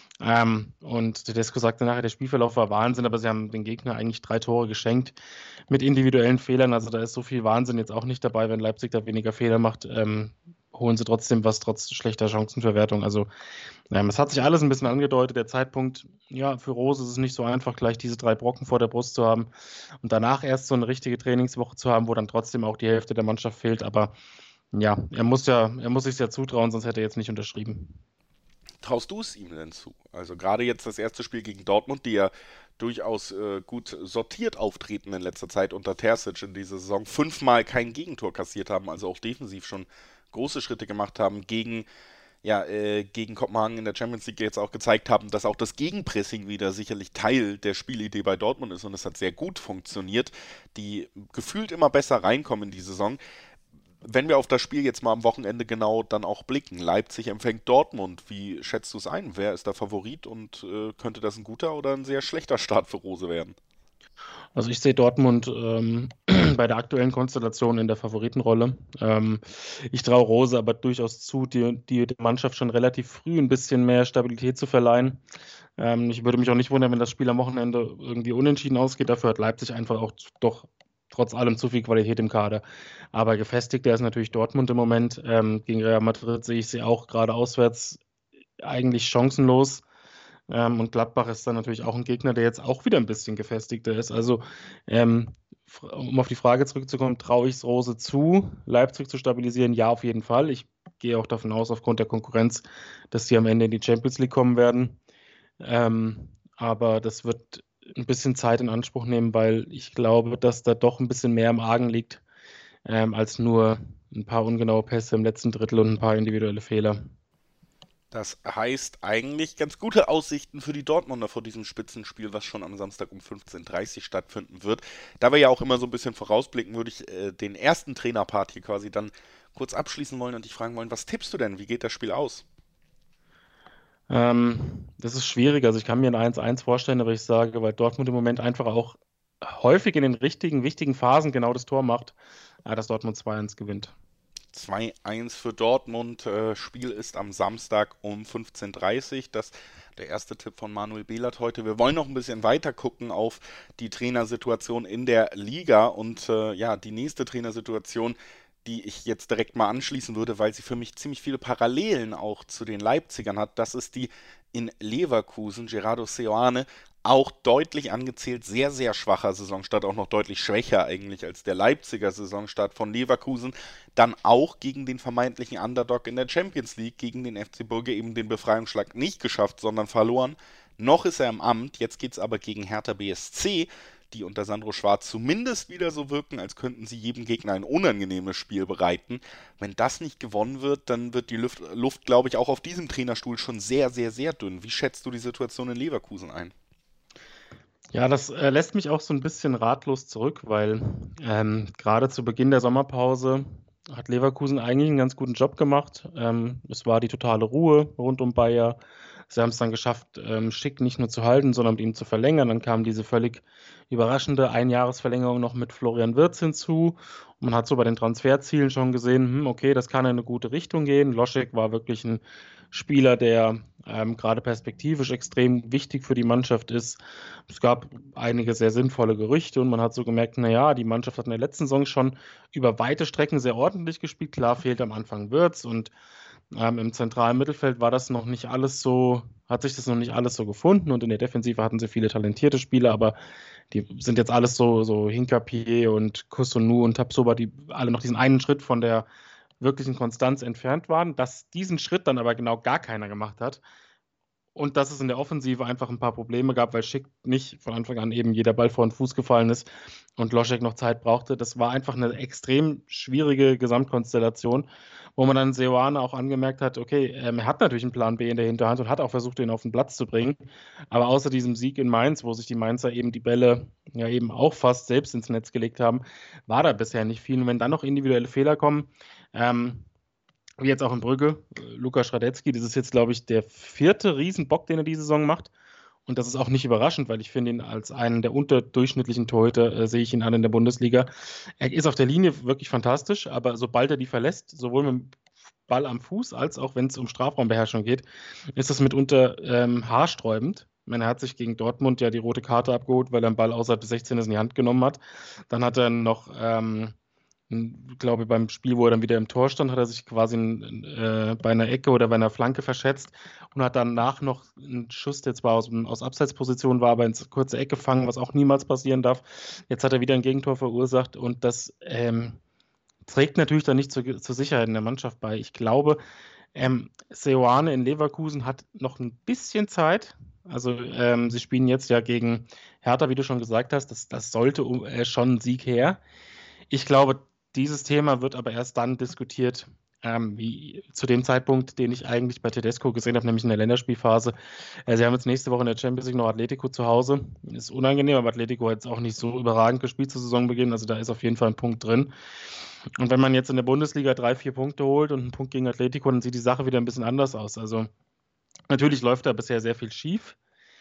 Und Tedesco sagte nachher, der Spielverlauf war Wahnsinn, aber sie haben den Gegner eigentlich 3 Tore geschenkt mit individuellen Fehlern. Also da ist so viel Wahnsinn jetzt auch nicht dabei, wenn Leipzig da weniger Fehler macht. Holen sie trotzdem was, trotz schlechter Chancenverwertung. Also es hat sich alles ein bisschen angedeutet. Der Zeitpunkt, ja, für Rose ist es nicht so einfach, gleich diese 3 Brocken vor der Brust zu haben und danach erst so eine richtige Trainingswoche zu haben, wo dann trotzdem auch die Hälfte der Mannschaft fehlt. Aber ja, er muss sich ja zutrauen, sonst hätte er jetzt nicht unterschrieben. Traust du es ihm denn zu? Also gerade jetzt das erste Spiel gegen Dortmund, die ja durchaus gut sortiert auftreten in letzter Zeit unter Terzic in dieser Saison, 5-mal kein Gegentor kassiert haben, also auch defensiv schon große Schritte gemacht haben, gegen Kopenhagen in der Champions League jetzt auch gezeigt haben, dass auch das Gegenpressing wieder sicherlich Teil der Spielidee bei Dortmund ist und es hat sehr gut funktioniert, die gefühlt immer besser reinkommen in die Saison. Wenn wir auf das Spiel jetzt mal am Wochenende genau dann auch blicken, Leipzig empfängt Dortmund, wie schätzt du es ein? Wer ist der Favorit und könnte das ein guter oder ein sehr schlechter Start für Rose werden? Also ich sehe Dortmund bei der aktuellen Konstellation in der Favoritenrolle. Ich traue Rose aber durchaus zu, die Mannschaft schon relativ früh ein bisschen mehr Stabilität zu verleihen. Ich würde mich auch nicht wundern, wenn das Spiel am Wochenende irgendwie unentschieden ausgeht. Dafür hat Leipzig einfach auch doch trotz allem zu viel Qualität im Kader. Aber gefestigter ist natürlich Dortmund im Moment. Gegen Real Madrid sehe ich sie auch gerade auswärts eigentlich chancenlos. Und Gladbach ist dann natürlich auch ein Gegner, der jetzt auch wieder ein bisschen gefestigter ist. Also, um auf die Frage zurückzukommen, traue ich es Rose zu, Leipzig zu stabilisieren? Ja, auf jeden Fall. Ich gehe auch davon aus, aufgrund der Konkurrenz, dass die am Ende in die Champions League kommen werden. Aber das wird ein bisschen Zeit in Anspruch nehmen, weil ich glaube, dass da doch ein bisschen mehr im Argen liegt, als nur ein paar ungenaue Pässe im letzten Drittel und ein paar individuelle Fehler. Das heißt eigentlich ganz gute Aussichten für die Dortmunder vor diesem Spitzenspiel, was schon am Samstag um 15:30 Uhr stattfinden wird. Da wir ja auch immer so ein bisschen vorausblicken, würde ich den ersten Trainerpart hier quasi dann kurz abschließen wollen und dich fragen wollen, was tippst du denn? Wie geht das Spiel aus? Das ist schwierig. Also ich kann mir ein 1-1 vorstellen, aber ich sage, weil Dortmund im Moment einfach auch häufig in den richtigen, wichtigen Phasen genau das Tor macht, dass Dortmund 2-1 gewinnt. 2-1 für Dortmund. Spiel ist am Samstag um 15:30 Uhr. Das der erste Tipp von Manuel Behlert heute. Wir wollen noch ein bisschen weiter gucken auf die Trainersituation in der Liga und die nächste Trainersituation, die ich jetzt direkt mal anschließen würde, weil sie für mich ziemlich viele Parallelen auch zu den Leipzigern hat. Das ist die in Leverkusen. Gerardo Seoane, auch deutlich angezählt, sehr, sehr schwacher Saisonstart, auch noch deutlich schwächer eigentlich als der Leipziger Saisonstart von Leverkusen. Dann auch gegen den vermeintlichen Underdog in der Champions League, gegen den FC Brügge eben den Befreiungsschlag nicht geschafft, sondern verloren. Noch ist er im Amt, jetzt geht es aber gegen Hertha BSC, die unter Sandro Schwarz zumindest wieder so wirken, als könnten sie jedem Gegner ein unangenehmes Spiel bereiten. Wenn das nicht gewonnen wird, dann wird die Luft, glaube ich, auch auf diesem Trainerstuhl schon sehr, sehr, sehr dünn. Wie schätzt du die Situation in Leverkusen ein? Ja, das lässt mich auch so ein bisschen ratlos zurück, weil gerade zu Beginn der Sommerpause hat Leverkusen eigentlich einen ganz guten Job gemacht. Es war die totale Ruhe rund um Bayer. Sie haben es dann geschafft, Schick nicht nur zu halten, sondern mit ihm zu verlängern. Dann kam diese völlig überraschende Einjahresverlängerung noch mit Florian Wirtz hinzu. Und man hat so bei den Transferzielen schon gesehen, okay, das kann in eine gute Richtung gehen. Loschek war wirklich ein Spieler, der gerade perspektivisch extrem wichtig für die Mannschaft ist. Es gab einige sehr sinnvolle Gerüchte und man hat so gemerkt, naja, die Mannschaft hat in der letzten Saison schon über weite Strecken sehr ordentlich gespielt. Klar fehlt am Anfang Wirtz und im zentralen Mittelfeld war das noch nicht alles so, hat sich das noch nicht alles so gefunden und in der Defensive hatten sie viele talentierte Spieler, aber die sind jetzt alles so Hincapié und Kusunu und Tapsoba, die alle noch diesen einen Schritt von der wirklichen Konstanz entfernt waren, dass diesen Schritt dann aber genau gar keiner gemacht hat Und dass es in der Offensive einfach ein paar Probleme gab, weil Schick nicht von Anfang an eben jeder Ball vor den Fuß gefallen ist und Loschek noch Zeit brauchte. Das war einfach eine extrem schwierige Gesamtkonstellation, wo man dann Seoane auch angemerkt hat, okay, er hat natürlich einen Plan B in der Hinterhand und hat auch versucht, ihn auf den Platz zu bringen. Aber außer diesem Sieg in Mainz, wo sich die Mainzer eben die Bälle ja eben auch fast selbst ins Netz gelegt haben, war da bisher nicht viel. Und wenn dann noch individuelle Fehler kommen, wie jetzt auch in Brügge, Lukas Radetzky, das ist jetzt, glaube ich, der 4. Riesenbock, den er diese Saison macht. Und das ist auch nicht überraschend, weil ich finde ihn als einen der unterdurchschnittlichen Torhüter, sehe ich ihn an in der Bundesliga. Er ist auf der Linie wirklich fantastisch, aber sobald er die verlässt, sowohl mit dem Ball am Fuß, als auch wenn es um Strafraumbeherrschung geht, ist das mitunter haarsträubend. Ich meine, er hat sich gegen Dortmund ja die rote Karte abgeholt, weil er einen Ball außerhalb des 16ers in die Hand genommen hat. Dann hat er noch glaube ich, beim Spiel, wo er dann wieder im Tor stand, hat er sich quasi bei einer Ecke oder bei einer Flanke verschätzt und hat danach noch einen Schuss, der zwar aus Abseitsposition war, aber ins kurze Eck gefangen, was auch niemals passieren darf. Jetzt hat er wieder ein Gegentor verursacht und das trägt natürlich dann nicht zur Sicherheit in der Mannschaft bei. Ich glaube, Seoane in Leverkusen hat noch ein bisschen Zeit. Also sie spielen jetzt ja gegen Hertha, wie du schon gesagt hast. Das sollte schon ein Sieg her. Ich glaube, dieses Thema wird aber erst dann diskutiert, wie zu dem Zeitpunkt, den ich eigentlich bei Tedesco gesehen habe, nämlich in der Länderspielphase. Sie haben jetzt nächste Woche in der Champions League noch Atletico zu Hause. Ist unangenehm, aber Atletico hat jetzt auch nicht so überragend gespielt zu Saisonbeginn. Also da ist auf jeden Fall ein Punkt drin. Und wenn man jetzt in der Bundesliga 3-4 Punkte holt und einen Punkt gegen Atletico, dann sieht die Sache wieder ein bisschen anders aus. Also natürlich läuft da bisher sehr viel schief.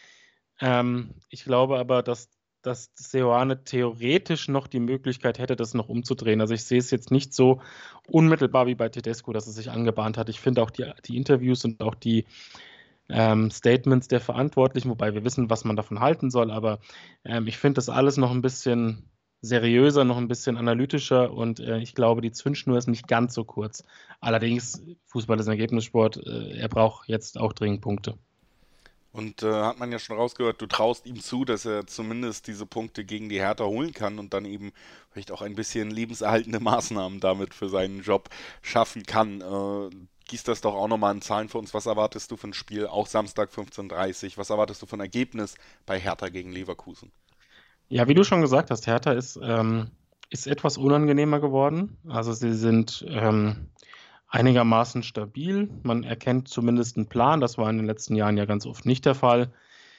Ich glaube aber, dass Seoane theoretisch noch die Möglichkeit hätte, das noch umzudrehen. Also ich sehe es jetzt nicht so unmittelbar wie bei Tedesco, dass es sich angebahnt hat. Ich finde auch die Interviews und auch die Statements der Verantwortlichen, wobei wir wissen, was man davon halten soll, aber ich finde das alles noch ein bisschen seriöser, noch ein bisschen analytischer und ich glaube, die Zündschnur ist nicht ganz so kurz. Allerdings, Fußball ist ein Ergebnissport, er braucht jetzt auch dringend Punkte. Und hat man ja schon rausgehört, du traust ihm zu, dass er zumindest diese Punkte gegen die Hertha holen kann und dann eben vielleicht auch ein bisschen lebenserhaltende Maßnahmen damit für seinen Job schaffen kann. Gieß das doch auch nochmal in Zahlen für uns. Was erwartest du für ein Spiel, auch Samstag 15:30 Uhr? Was erwartest du für ein Ergebnis bei Hertha gegen Leverkusen? Ja, wie du schon gesagt hast, Hertha ist etwas unangenehmer geworden. Also sie sind einigermaßen stabil. Man erkennt zumindest einen Plan. Das war in den letzten Jahren ja ganz oft nicht der Fall.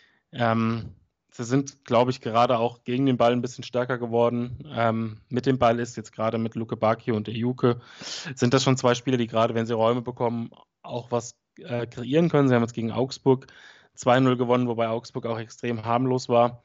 Sie sind, glaube ich, gerade auch gegen den Ball ein bisschen stärker geworden. Mit dem Ball ist jetzt gerade mit Luke Bacchio und Ejuke, sind das schon zwei Spieler, die gerade, wenn sie Räume bekommen, auch was kreieren können. Sie haben jetzt gegen Augsburg 2-0 gewonnen, wobei Augsburg auch extrem harmlos war.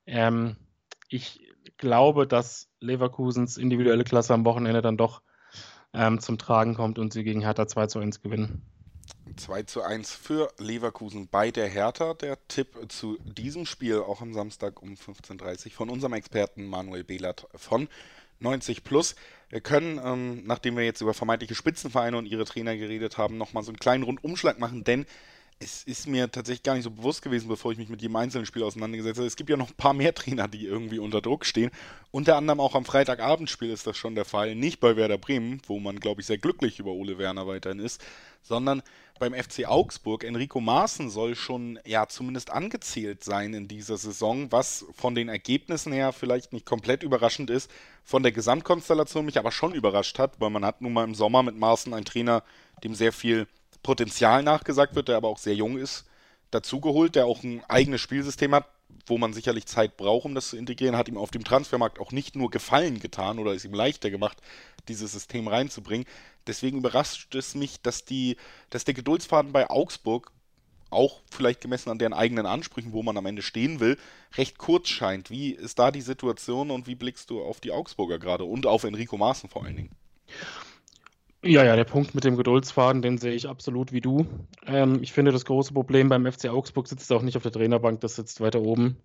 Ich glaube, dass Leverkusens individuelle Klasse am Wochenende dann doch zum Tragen kommt und sie gegen Hertha 2-1 gewinnen. 2-1 für Leverkusen bei der Hertha. Der Tipp zu diesem Spiel auch am Samstag um 15:30 Uhr von unserem Experten Manuel Behlert von 90+. Wir können, nachdem wir jetzt über vermeintliche Spitzenvereine und ihre Trainer geredet haben, nochmal so einen kleinen Rundumschlag machen, denn es ist mir tatsächlich gar nicht so bewusst gewesen, bevor ich mich mit jedem einzelnen Spiel auseinandergesetzt habe. Es gibt ja noch ein paar mehr Trainer, die irgendwie unter Druck stehen. Unter anderem auch am Freitagabendspiel ist das schon der Fall. Nicht bei Werder Bremen, wo man, glaube ich, sehr glücklich über Ole Werner weiterhin ist, sondern beim FC Augsburg. Enrico Maaßen soll schon, ja, zumindest angezählt sein in dieser Saison, was von den Ergebnissen her vielleicht nicht komplett überraschend ist, von der Gesamtkonstellation mich aber schon überrascht hat, weil man hat nun mal im Sommer mit Maaßen einen Trainer, dem sehr viel Potenzial nachgesagt wird, der aber auch sehr jung ist, dazugeholt, der auch ein eigenes Spielsystem hat, wo man sicherlich Zeit braucht, um das zu integrieren, hat ihm auf dem Transfermarkt auch nicht nur Gefallen getan oder ist ihm leichter gemacht, dieses System reinzubringen. Deswegen überrascht es mich, dass der Geduldsfaden bei Augsburg, auch vielleicht gemessen an deren eigenen Ansprüchen, wo man am Ende stehen will, recht kurz scheint. Wie ist da die Situation und wie blickst du auf die Augsburger gerade und auf Enrico Maaßen vor allen Dingen? Ja, der Punkt mit dem Geduldsfaden, den sehe ich absolut wie du. Ich finde, das große Problem beim FC Augsburg sitzt auch nicht auf der Trainerbank, das sitzt weiter oben.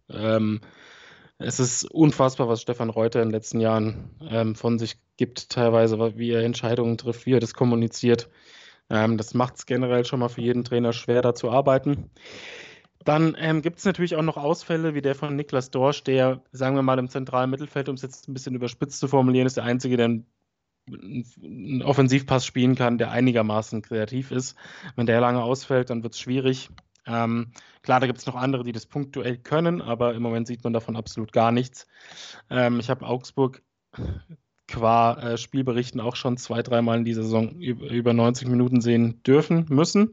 Es ist unfassbar, was Stefan Reuter in den letzten Jahren von sich gibt, teilweise, wie er Entscheidungen trifft, wie er das kommuniziert. Das macht es generell schon mal für jeden Trainer schwer, da zu arbeiten. Dann gibt es natürlich auch noch Ausfälle, wie der von Niklas Dorsch, der, sagen wir mal, im zentralen Mittelfeld, um es jetzt ein bisschen überspitzt zu formulieren, ist der Einzige, der einen Offensivpass spielen kann, der einigermaßen kreativ ist. Wenn der lange ausfällt, dann wird es schwierig. Klar, da gibt es noch andere, die das punktuell können, aber im Moment sieht man davon absolut gar nichts. Ich habe Augsburg qua Spielberichten auch schon 2-3 Mal in dieser Saison über 90 Minuten sehen dürfen, müssen.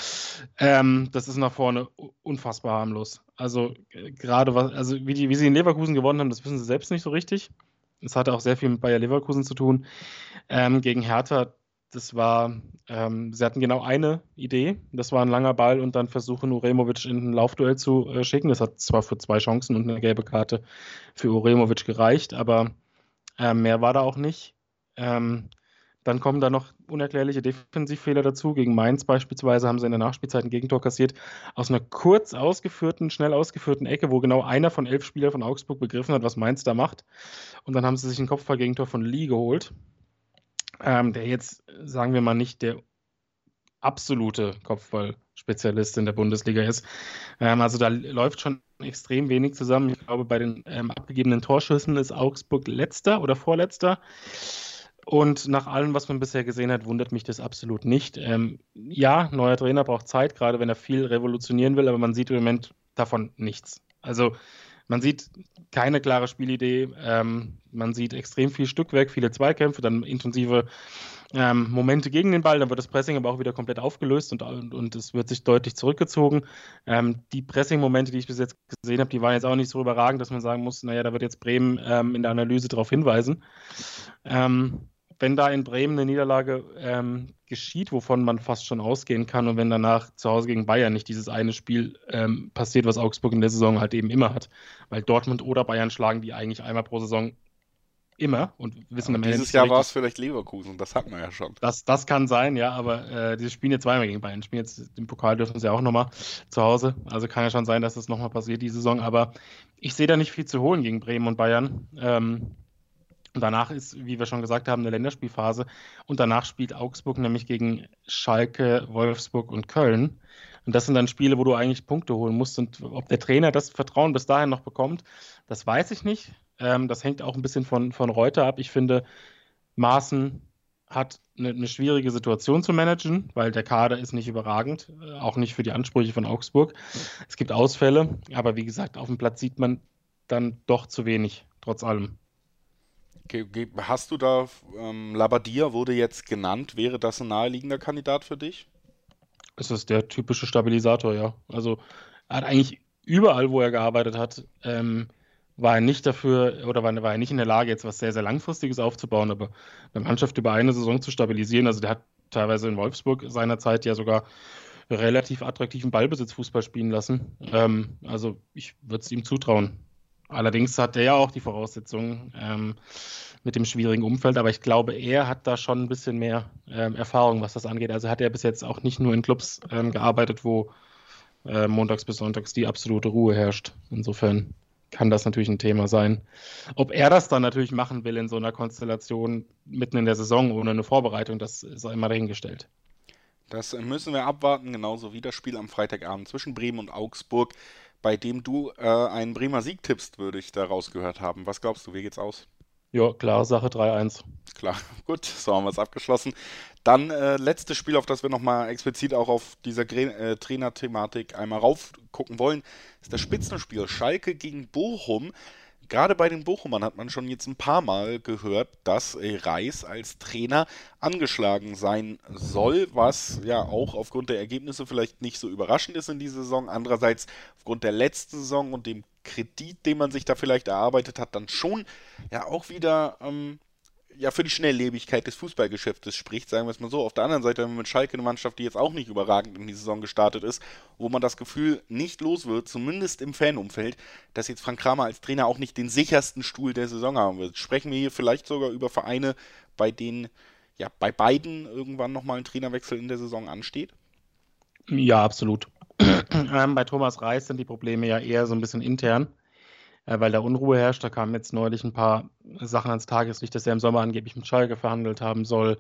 Das ist nach vorne unfassbar harmlos. Also gerade wie sie in Leverkusen gewonnen haben, das wissen sie selbst nicht so richtig. Es hatte auch sehr viel mit Bayer Leverkusen zu tun. Gegen Hertha, das war, sie hatten genau eine Idee, das war ein langer Ball und dann versuchen Uremovic in ein Laufduell zu schicken. Das hat zwar für 2 Chancen und eine gelbe Karte für Uremovic gereicht, aber mehr war da auch nicht. Dann kommen da noch unerklärliche Defensivfehler dazu. Gegen Mainz beispielsweise haben sie in der Nachspielzeit ein Gegentor kassiert aus einer schnell ausgeführten Ecke, wo genau einer von 11 Spielern von Augsburg begriffen hat, was Mainz da macht. Und dann haben sie sich ein Kopfballgegentor von Lee geholt, der jetzt, sagen wir mal, nicht der absolute Kopfballspezialist in der Bundesliga ist. Also da läuft schon extrem wenig zusammen. Ich glaube, bei den abgegebenen Torschüssen ist Augsburg letzter oder vorletzter. Und nach allem, was man bisher gesehen hat, wundert mich das absolut nicht. Ja, neuer Trainer braucht Zeit, gerade wenn er viel revolutionieren will, aber man sieht im Moment davon nichts. Also man sieht keine klare Spielidee, man sieht extrem viel Stückwerk, viele Zweikämpfe, dann intensive Momente gegen den Ball, dann wird das Pressing aber auch wieder komplett aufgelöst und es wird sich deutlich zurückgezogen. Die Pressing-Momente, die ich bis jetzt gesehen habe, die waren jetzt auch nicht so überragend, dass man sagen muss, naja, da wird jetzt Bremen in der Analyse darauf hinweisen. Wenn da in Bremen eine Niederlage geschieht, wovon man fast schon ausgehen kann und wenn danach zu Hause gegen Bayern nicht dieses eine Spiel passiert, was Augsburg in der Saison halt eben immer hat, weil Dortmund oder Bayern schlagen die eigentlich einmal pro Saison immer und wissen am Ende dieses Jahr war es vielleicht Leverkusen, das hat man ja schon. Das kann sein, ja, aber die spielen jetzt zweimal gegen Bayern. Spielen jetzt den Pokal, dürfen sie auch nochmal zu Hause. Also kann ja schon sein, dass das nochmal passiert, die Saison. Aber ich sehe da nicht viel zu holen gegen Bremen und Bayern. Und danach ist, wie wir schon gesagt haben, eine Länderspielphase. Und danach spielt Augsburg nämlich gegen Schalke, Wolfsburg und Köln. Und das sind dann Spiele, wo du eigentlich Punkte holen musst. Und ob der Trainer das Vertrauen bis dahin noch bekommt, das weiß ich nicht. Das hängt auch ein bisschen von Reuter ab. Ich finde, Maaßen hat eine schwierige Situation zu managen, weil der Kader ist nicht überragend, auch nicht für die Ansprüche von Augsburg. Es gibt Ausfälle, aber wie gesagt, auf dem Platz sieht man dann doch zu wenig, trotz allem. Okay, hast du da, Labbadia wurde jetzt genannt, wäre das ein naheliegender Kandidat für dich? Es ist der typische Stabilisator, ja. Also er hat eigentlich überall, wo er gearbeitet hat, war er nicht dafür oder war er nicht in der Lage, jetzt was sehr, sehr Langfristiges aufzubauen, aber eine Mannschaft über eine Saison zu stabilisieren. Also der hat teilweise in Wolfsburg seinerzeit ja sogar relativ attraktiven Ballbesitzfußball spielen lassen. Also ich würde es ihm zutrauen. Allerdings hat er ja auch die Voraussetzungen mit dem schwierigen Umfeld, aber ich glaube, er hat da schon ein bisschen mehr Erfahrung, was das angeht. Also hat er bis jetzt auch nicht nur in Clubs gearbeitet, wo montags bis sonntags die absolute Ruhe herrscht. Insofern kann das natürlich ein Thema sein. Ob er das dann natürlich machen will in so einer Konstellation mitten in der Saison ohne eine Vorbereitung, das ist auch immer dahingestellt. Das müssen wir abwarten, genauso wie das Spiel am Freitagabend zwischen Bremen und Augsburg, bei dem du einen Bremer Sieg tippst, würde ich da rausgehört haben. Was glaubst du, wie geht's aus? Ja, klare Sache, 3-1. Klar, gut, so haben wir es abgeschlossen. Dann letztes Spiel, auf das wir nochmal explizit auch auf dieser Trainer-Thematik einmal raufgucken wollen, ist das Spitzenspiel Schalke gegen Bochum. Gerade bei den Bochumern hat man schon jetzt ein paar Mal gehört, dass Reis als Trainer angeschlagen sein soll, was ja auch aufgrund der Ergebnisse vielleicht nicht so überraschend ist in dieser Saison. Andererseits aufgrund der letzten Saison und dem Kredit, den man sich da vielleicht erarbeitet hat, dann schon ja auch wieder für die Schnelllebigkeit des Fußballgeschäftes spricht, sagen wir es mal so. Auf der anderen Seite haben wir mit Schalke eine Mannschaft, die jetzt auch nicht überragend in die Saison gestartet ist, wo man das Gefühl nicht los wird, zumindest im Fanumfeld, dass jetzt Frank Kramer als Trainer auch nicht den sichersten Stuhl der Saison haben wird. Sprechen wir hier vielleicht sogar über Vereine, bei denen ja bei beiden irgendwann nochmal ein Trainerwechsel in der Saison ansteht? Ja, absolut. Bei Thomas Reis sind die Probleme ja eher so ein bisschen intern, weil da Unruhe herrscht. Da kamen jetzt neulich ein paar Sachen ans Tageslicht, dass er im Sommer angeblich mit Schalke verhandelt haben soll.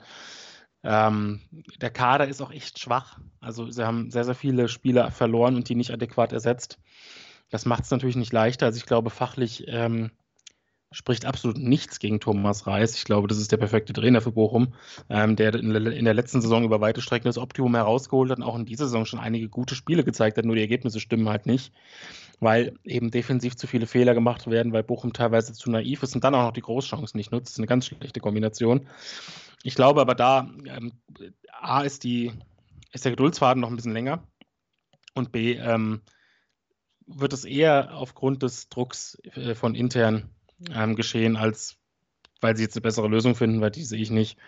Der Kader ist auch echt schwach. Also sie haben sehr, sehr viele Spieler verloren und die nicht adäquat ersetzt. Das macht es natürlich nicht leichter. Also ich glaube, fachlich spricht absolut nichts gegen Thomas Reis. Ich glaube, das ist der perfekte Trainer für Bochum, der in der letzten Saison über weite Strecken das Optimum herausgeholt hat und auch in dieser Saison schon einige gute Spiele gezeigt hat, nur die Ergebnisse stimmen halt nicht, weil eben defensiv zu viele Fehler gemacht werden, weil Bochum teilweise zu naiv ist und dann auch noch die Großchancen nicht nutzt. Das ist eine ganz schlechte Kombination. Ich glaube aber da, A, ist der Geduldsfaden noch ein bisschen länger und B, wird es eher aufgrund des Drucks von intern geschehen, als weil sie jetzt eine bessere Lösung finden, weil die sehe ich nicht.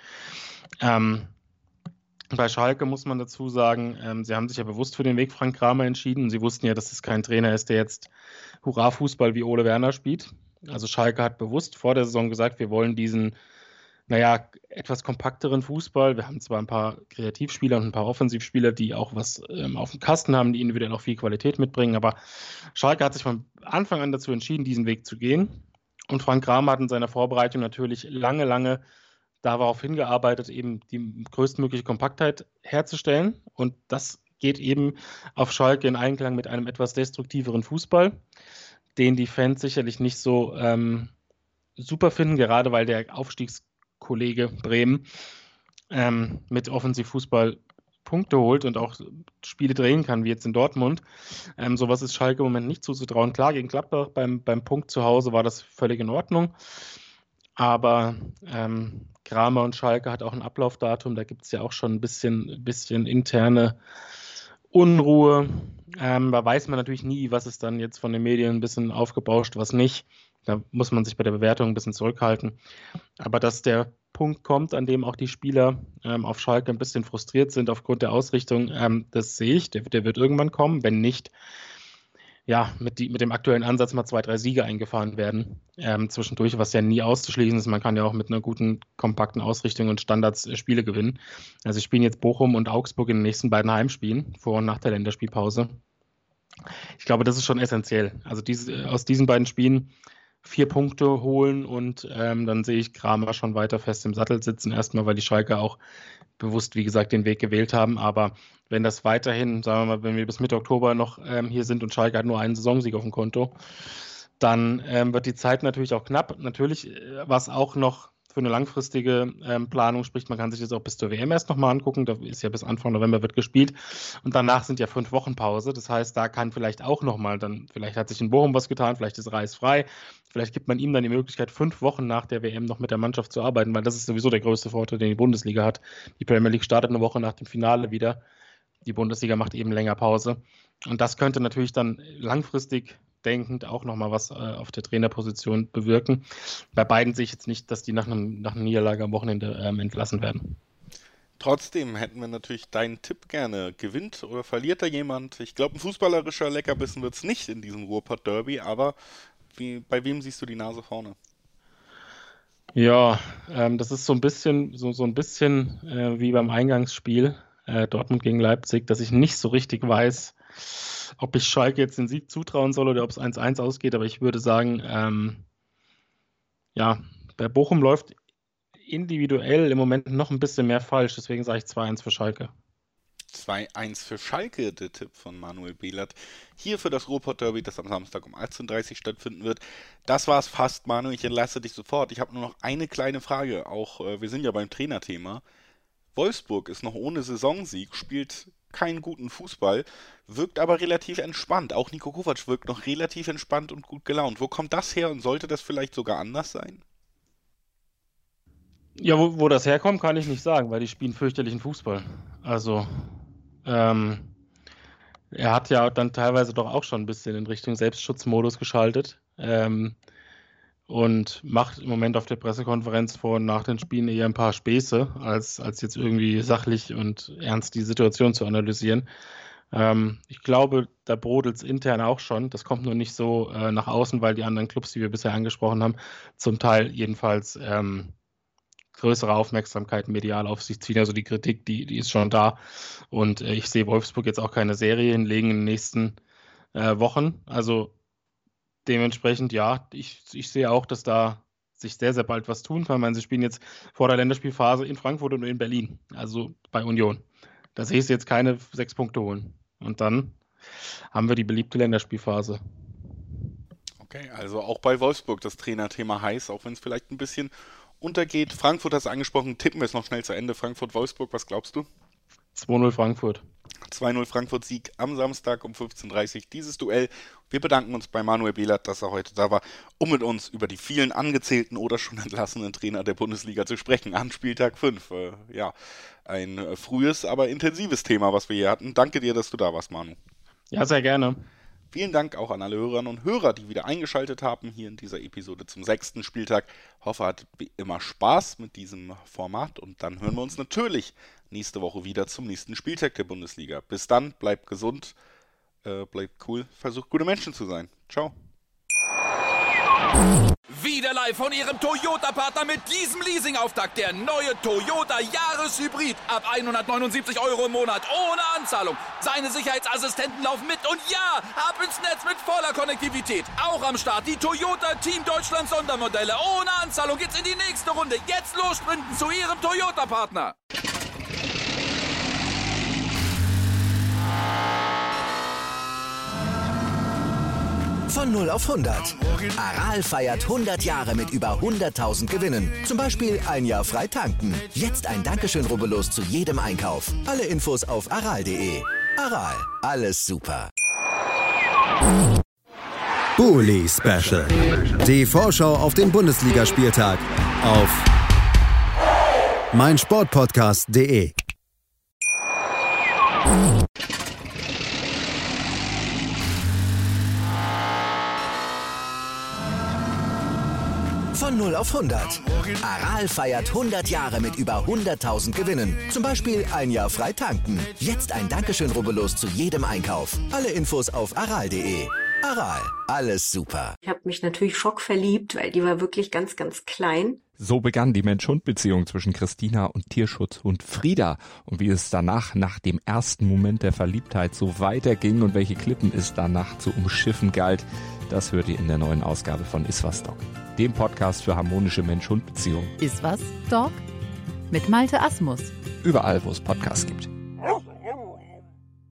Bei Schalke muss man dazu sagen, sie haben sich ja bewusst für den Weg Frank Kramer entschieden. Sie wussten ja, dass es kein Trainer ist, der jetzt Hurra-Fußball wie Ole Werner spielt. Also Schalke hat bewusst vor der Saison gesagt, wir wollen diesen, etwas kompakteren Fußball. Wir haben zwar ein paar Kreativspieler und ein paar Offensivspieler, die auch was auf dem Kasten haben, die individuell auch viel Qualität mitbringen, aber Schalke hat sich von Anfang an dazu entschieden, diesen Weg zu gehen. Und Frank Kramer hat in seiner Vorbereitung natürlich lange darauf hingearbeitet, eben die größtmögliche Kompaktheit herzustellen. Und das geht eben auf Schalke in Einklang mit einem etwas destruktiveren Fußball, den die Fans sicherlich nicht so super finden, gerade weil der Aufstiegskollege Bremen mit Offensivfußball Punkte holt und auch Spiele drehen kann, wie jetzt in Dortmund. Sowas ist Schalke im Moment nicht zuzutrauen. Klar, gegen Gladbach beim Punkt zu Hause war das völlig in Ordnung. Aber Kramer und Schalke hat auch ein Ablaufdatum. Da gibt es ja auch schon ein bisschen interne Unruhe. Da weiß man natürlich nie, was ist dann jetzt von den Medien ein bisschen aufgebauscht, was nicht. Da muss man sich bei der Bewertung ein bisschen zurückhalten. Aber dass der Punkt kommt, an dem auch die Spieler auf Schalke ein bisschen frustriert sind aufgrund der Ausrichtung, das sehe ich. Der wird irgendwann kommen, wenn nicht mit dem aktuellen Ansatz mal 2, 3 Siege eingefahren werden zwischendurch, was ja nie auszuschließen ist. Man kann ja auch mit einer guten, kompakten Ausrichtung und Standards Spiele gewinnen. Also ich spiele jetzt Bochum und Augsburg in den nächsten beiden Heimspielen, vor und nach der Länderspielpause. Ich glaube, das ist schon essentiell. Also aus diesen beiden Spielen 4 Punkte holen und dann sehe ich Kramer schon weiter fest im Sattel sitzen. Erstmal, weil die Schalke auch bewusst, wie gesagt, den Weg gewählt haben. Aber wenn das weiterhin, sagen wir mal, wenn wir bis Mitte Oktober noch hier sind und Schalke hat nur einen Saisonsieg auf dem Konto, dann wird die Zeit natürlich auch knapp. Natürlich, was auch noch für eine langfristige Planung spricht, man kann sich das auch bis zur WM erst nochmal angucken. Da ist ja bis Anfang November wird gespielt. Und danach sind ja 5 Wochen Pause. Das heißt, da kann vielleicht auch nochmal vielleicht hat sich in Bochum was getan, vielleicht ist Reis frei. Vielleicht gibt man ihm dann die Möglichkeit, 5 Wochen nach der WM noch mit der Mannschaft zu arbeiten, weil das ist sowieso der größte Vorteil, den die Bundesliga hat. Die Premier League startet eine Woche nach dem Finale wieder. Die Bundesliga macht eben länger Pause. Und das könnte natürlich dann langfristig denkend auch nochmal was auf der Trainerposition bewirken. Bei beiden sehe ich jetzt nicht, dass die nach einer Niederlage am Wochenende entlassen werden. Trotzdem hätten wir natürlich deinen Tipp gerne. Gewinnt oder verliert da jemand? Ich glaube, ein fußballerischer Leckerbissen wird es nicht in diesem Ruhrpott-Derby, aber bei wem siehst du die Nase vorne? Ja, das ist so ein bisschen wie beim Eingangsspiel Dortmund gegen Leipzig, dass ich nicht so richtig weiß, ob ich Schalke jetzt den Sieg zutrauen soll oder ob es 1-1 ausgeht, aber ich würde sagen, bei Bochum läuft individuell im Moment noch ein bisschen mehr falsch, deswegen sage ich 2-1 für Schalke. 2-1 für Schalke, der Tipp von Manuel Behlert. Hier für das Ruhrpott-Derby, das am Samstag um 18:30 Uhr stattfinden wird. Das war's fast, Manu, ich entlasse dich sofort. Ich habe nur noch eine kleine Frage, auch wir sind ja beim Trainerthema. Wolfsburg ist noch ohne Saisonsieg, spielt keinen guten Fußball, wirkt aber relativ entspannt. Auch Niko Kovac wirkt noch relativ entspannt und gut gelaunt. Wo kommt das her und sollte das vielleicht sogar anders sein? Ja, wo das herkommt, kann ich nicht sagen, weil die spielen fürchterlichen Fußball. Also, er hat ja dann teilweise doch auch schon ein bisschen in Richtung Selbstschutzmodus geschaltet und macht im Moment auf der Pressekonferenz vor und nach den Spielen eher ein paar Späße, als jetzt irgendwie sachlich und ernst die Situation zu analysieren. Ich glaube, da brodelt es intern auch schon. Das kommt nur nicht so nach außen, weil die anderen Clubs, die wir bisher angesprochen haben, zum Teil jedenfalls größere Aufmerksamkeit medial auf sich ziehen. Also die Kritik, die ist schon da. Und ich sehe Wolfsburg jetzt auch keine Serie hinlegen in den nächsten Wochen. Also dementsprechend, ja, ich sehe auch, dass da sich sehr, sehr bald was tun kann. Ich meine, sie spielen jetzt vor der Länderspielphase in Frankfurt und in Berlin, also bei Union. Da sehe ich sie jetzt keine 6 Punkte holen. Und dann haben wir die beliebte Länderspielphase. Okay, also auch bei Wolfsburg das Trainerthema heiß, auch wenn es vielleicht ein bisschen untergeht. Frankfurt hast du angesprochen, tippen wir es noch schnell zu Ende. Frankfurt-Wolfsburg, was glaubst du? 2-0 Frankfurt. 2-0 Frankfurt-Sieg am Samstag um 15:30 Uhr. Dieses Duell. Wir bedanken uns bei Manuel Behlert, dass er heute da war, um mit uns über die vielen angezählten oder schon entlassenen Trainer der Bundesliga zu sprechen. An Spieltag 5. Ein frühes, aber intensives Thema, was wir hier hatten. Danke dir, dass du da warst, Manu. Ja, sehr gerne. Vielen Dank auch an alle Hörerinnen und Hörer, die wieder eingeschaltet haben hier in dieser Episode zum 6. Spieltag. Hoffe, hattet wie immer Spaß mit diesem Format und dann hören wir uns natürlich nächste Woche wieder zum nächsten Spieltag der Bundesliga. Bis dann, bleibt gesund, bleibt cool, versucht gute Menschen zu sein. Ciao. Wieder live von Ihrem Toyota-Partner mit diesem Leasing-Auftakt. Der neue Toyota Jahreshybrid. Ab 179 Euro im Monat. Ohne Anzahlung. Seine Sicherheitsassistenten laufen mit. Und ja, ab ins Netz mit voller Konnektivität. Auch am Start die Toyota Team Deutschland Sondermodelle. Ohne Anzahlung geht's in die nächste Runde. Jetzt los sprinten zu Ihrem Toyota-Partner. Von 0 auf 100. Aral feiert 100 Jahre mit über 100.000 Gewinnen. Zum Beispiel ein Jahr frei tanken. Jetzt ein Dankeschön, rubbellos zu jedem Einkauf. Alle Infos auf aral.de. Aral, alles super. Bully Special. Die Vorschau auf den Bundesligaspieltag auf meinsportpodcast.de. Von 0 auf 100. Aral feiert 100 Jahre mit über 100.000 Gewinnen. Zum Beispiel ein Jahr frei tanken. Jetzt ein Dankeschön, rubbellos zu jedem Einkauf. Alle Infos auf aral.de. Aral, alles super. Ich habe mich natürlich schockverliebt, weil die war wirklich ganz, ganz klein. So begann die Mensch-Hund-Beziehung zwischen Christina und Tierschutzhund Frieda. Und wie es danach, nach dem ersten Moment der Verliebtheit, so weiterging und welche Klippen es danach zu umschiffen galt, das hört ihr in der neuen Ausgabe von Iswas Dog, dem Podcast für harmonische Mensch-Hund-Beziehungen. Iswas Dog? Mit Malte Asmus. Überall, wo es Podcasts gibt.